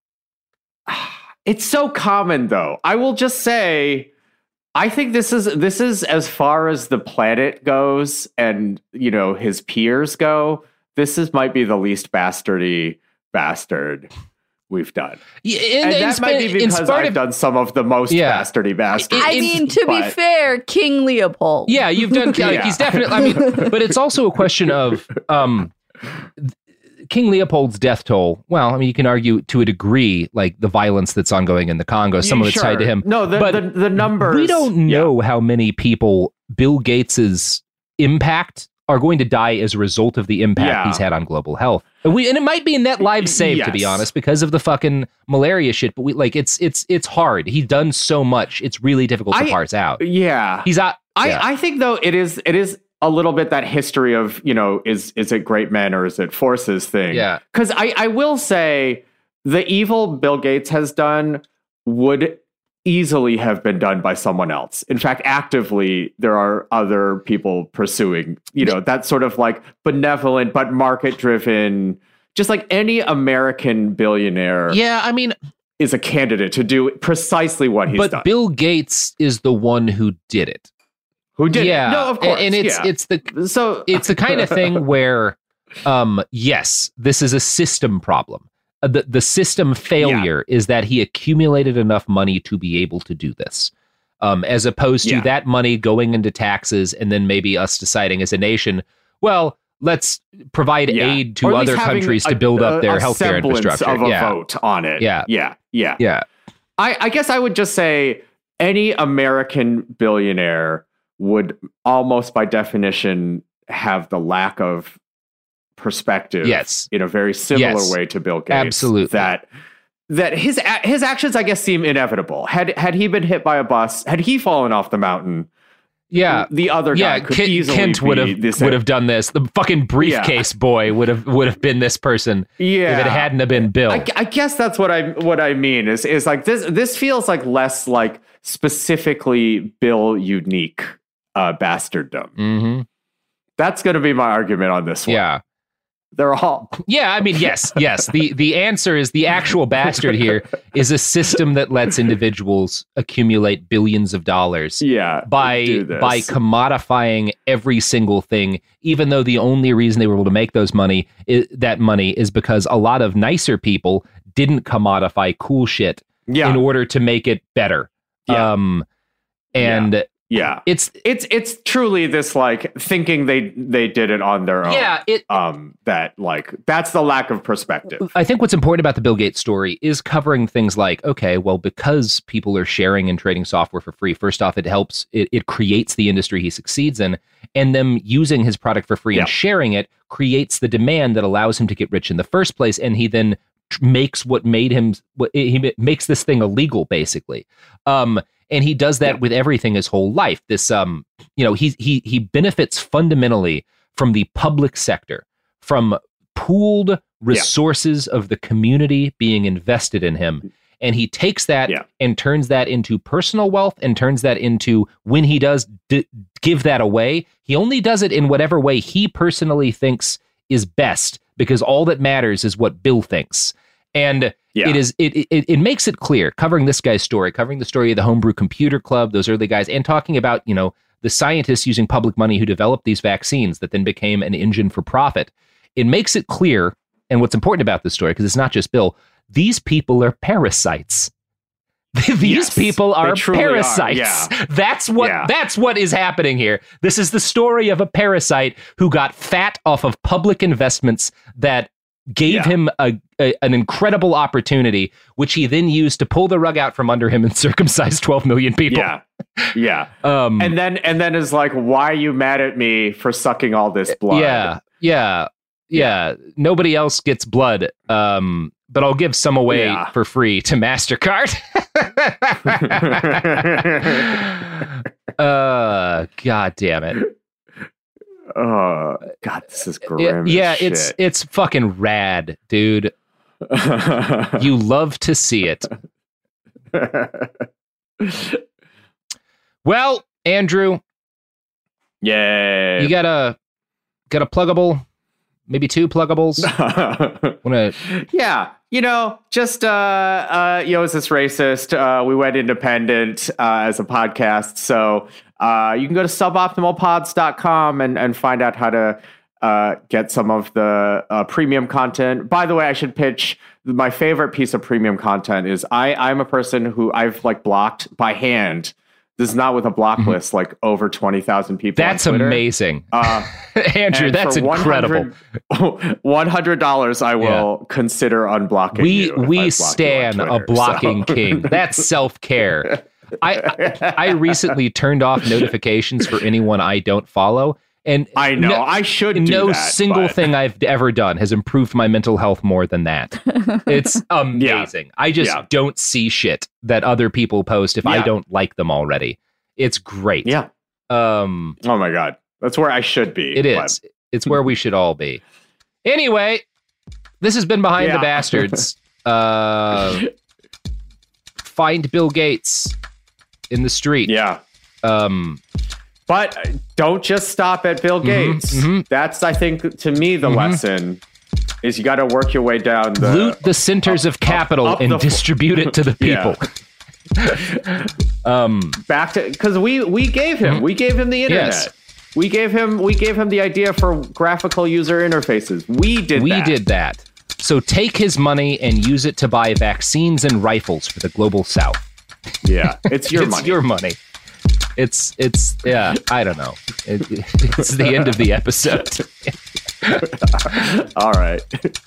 It's so common, though. I will just say, I think this is this is as far as the planet goes, and you know his peers go. This is might be the least bastardy bastard we've done. Yeah, in, and that in, might be because I've of, done some of the most yeah. bastardy bastards. I mean, to but, be fair, King Leopold. Yeah, you've done. Like, yeah. He's definitely. I mean, but it's also a question of. Um, King Leopold's death toll, well, I mean, you can argue to a degree, like the violence that's ongoing in the Congo, some of it's sure. tied to him. No, the, but the, the numbers. We don't know yeah. how many people Bill Gates's impact are going to die as a result of the impact yeah. he's had on global health. And, we, and it might be a net lives saved, yes. to be honest, because of the fucking malaria shit. But we like it's it's it's hard. He's done so much. It's really difficult to I, parse out. Yeah. He's out. I, yeah. I think, though, it is it is. a little bit that history of, you know, is is it great men or is it forces thing? Yeah. Because I, I will say the evil Bill Gates has done would easily have been done by someone else. In fact, actively, there are other people pursuing, you know, that sort of like benevolent but market driven, just like any American billionaire. Yeah, I mean, is a candidate to do precisely what he's but done. But Bill Gates is the one who did it. Who did yeah. it? No, of course. And, and it's yeah. it's the so it's the kind of thing where um yes, this is a system problem. Uh, the the system failure yeah. is that he accumulated enough money to be able to do this. um, as opposed to Yeah. that money going into taxes and then maybe us deciding as a nation, well, let's provide Yeah. aid to Or at least other having countries a- to build up a- their a healthcare semblance infrastructure. of a yeah. vote on it. Yeah. Yeah. Yeah. Yeah. I, I guess I would just say any American billionaire would almost by definition have the lack of perspective Yes. in a very similar Yes. way to Bill Gates. Absolutely. That that his a- his actions, I guess, seem inevitable. Had had he been hit by a bus, had he fallen off the mountain, Yeah, the other guy yeah, could Kent, easily Kent would be have this- would have done this. The fucking briefcase boy would have would have been this person Yeah. if it hadn't have been Bill. I, I guess that's what I what I mean is is like this this feels like less like specifically Bill unique uh, bastarddom. Mm-hmm. That's going to be my argument on this one. Yeah. They're all. Yeah, I mean, yes, yes. The the answer is the actual bastard here is a system that lets individuals accumulate billions of dollars. Yeah, by do this. by commodifying every single thing, even though the only reason they were able to make those money is, that money is because a lot of nicer people didn't commodify cool shit Yeah. in order to make it better. Yeah. Um, and Yeah, it's it's it's truly this like thinking they they did it on their own. Yeah, it- um that like that's the lack of perspective. I think what's important about the Bill Gates story is covering things like, okay, well, because people are sharing and trading software for free, first off, it helps, it, it creates the industry he succeeds in, and them using his product for free Yeah. and sharing it creates the demand that allows him to get rich in the first place, and he then tr- makes what made him, what he ma- makes this thing illegal, basically. Um, and he does that with everything his whole life. This, um, you know, he he he benefits fundamentally from the public sector, from pooled resources of the community being invested in him. And he takes that Yeah. and turns that into personal wealth and turns that into, when he does d- give that away, he only does it in whatever way he personally thinks is best, because all that matters is what Bill thinks. And Yeah. it is it, it it makes it clear, covering this guy's story, covering the story of the Homebrew Computer Club, those early guys, and talking about, you know, the scientists using public money who developed these vaccines that then became an engine for profit. It makes it clear, and what's important about this story, because it's not just Bill, these people are parasites. These Yes, people they are truly are, parasites. yeah. That's what Yeah. that's what is happening here. This is the story of a parasite who got fat off of public investments that gave Yeah. him a, a an incredible opportunity, which he then used to pull the rug out from under him and circumcise twelve million people. Yeah. Yeah. Um, and then and then is like, why are you mad at me for sucking all this blood? Yeah, yeah, yeah. Nobody else gets blood, um, but I'll give some away Yeah. for free to MasterCard. uh, God damn it. Oh God, this is grim. It- yeah, as it's shit. it's fucking rad, dude. You love to see it. Well, Andrew, Yay. you got a got a pluggable, maybe two pluggables. Wanna Yeah, you know, just uh, uh, yo, is this racist? Uh, we went independent uh, as a podcast, so uh, you can go to suboptimal pods dot com and and find out how to uh, get some of the uh, premium content. By the way, I should pitch my favorite piece of premium content is I I'm a person who I've like blocked by hand. This is not with a block list, like over twenty thousand people. on That's Twitter. amazing. Uh, Andrew, and that's for incredible. one hundred dollars I will consider unblocking We you if I block you we on stan a Twitter, blocking so. king. That's self-care. I, I I recently turned off notifications for anyone I don't follow, and I know, no, I should do no that, single but- thing I've ever done has improved my mental health more than that. It's amazing. I just Yeah. don't see shit that other people post if I Yeah. don't like them already. It's great. Yeah. Um. Oh my God, that's where I should be. It but- is. It's where we should all be. Anyway, this has been Behind Yeah. the Bastards. Uh, find Bill Gates in the street. Yeah. Um, but don't just stop at Bill Gates. mhm. That's, I think, to me, the Mhm. lesson is you got to work your way down the loot the centers of capital up and the- distribute it to the Yeah. people. um, back to because we we gave him we gave him the internet. Yes. We gave him we gave him the idea for graphical user interfaces. We did we that. did that. So take his money and use it to buy vaccines and rifles for the global south. Yeah, it's your it's money. your money. It's, it's, yeah, I don't know. It, it's the end of the episode. All right.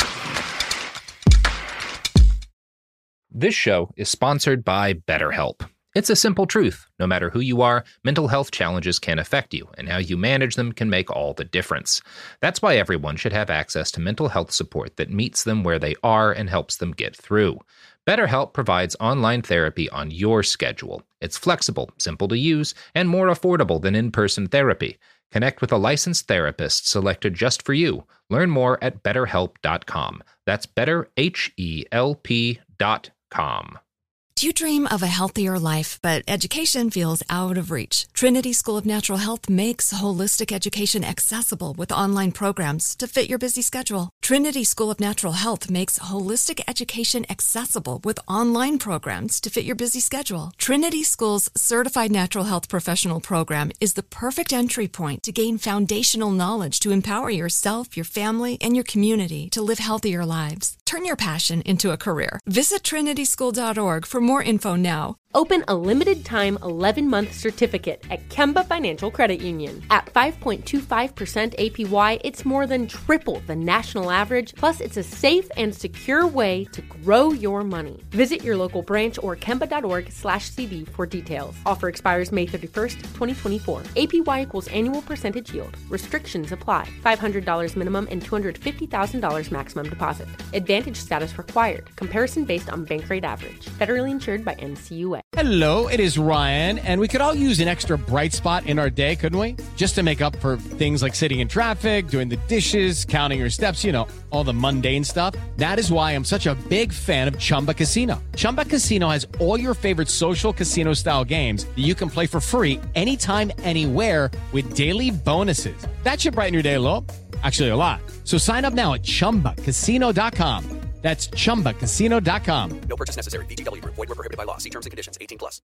This show is sponsored by BetterHelp. It's a simple truth. No matter who you are, mental health challenges can affect you, and how you manage them can make all the difference. That's why everyone should have access to mental health support that meets them where they are and helps them get through. BetterHelp provides online therapy on your schedule. It's flexible, simple to use, and more affordable than in-person therapy. Connect with a licensed therapist selected just for you. Learn more at better help dot com. That's better, H E L P dot com. Do you dream of a healthier life, but education feels out of reach? Trinity School of Natural Health makes holistic education accessible with online programs to fit your busy schedule. Trinity School of Natural Health makes holistic education accessible with online programs to fit your busy schedule. Trinity School's Certified Natural Health Professional Program is the perfect entry point to gain foundational knowledge to empower yourself, your family, and your community to live healthier lives. Turn your passion into a career. Visit trinity school dot org for more info now. Open a limited-time eleven-month certificate at Kemba Financial Credit Union. At five point two five percent A P Y, it's more than triple the national average, plus it's a safe and secure way to grow your money. Visit your local branch or kemba dot org slash C D for details. Offer expires May thirty-first, twenty twenty-four. A P Y equals annual percentage yield. Restrictions apply. five hundred dollars minimum and two hundred fifty thousand dollars maximum deposit. Advantage status required. Comparison based on bank rate average. Federally insured by N C U A. Hello, it is Ryan, and we could all use an extra bright spot in our day, couldn't we? Just to make up for things like sitting in traffic, doing the dishes, counting your steps, you know, all the mundane stuff. That is why I'm such a big fan of Chumba Casino. Chumba Casino has all your favorite social casino-style games that you can play for free anytime, anywhere with daily bonuses. That should brighten your day a little. Actually, a lot. So sign up now at chumba casino dot com. That's chumba casino dot com. No purchase necessary. V G W Group. Void where prohibited by law. See terms and conditions. eighteen plus.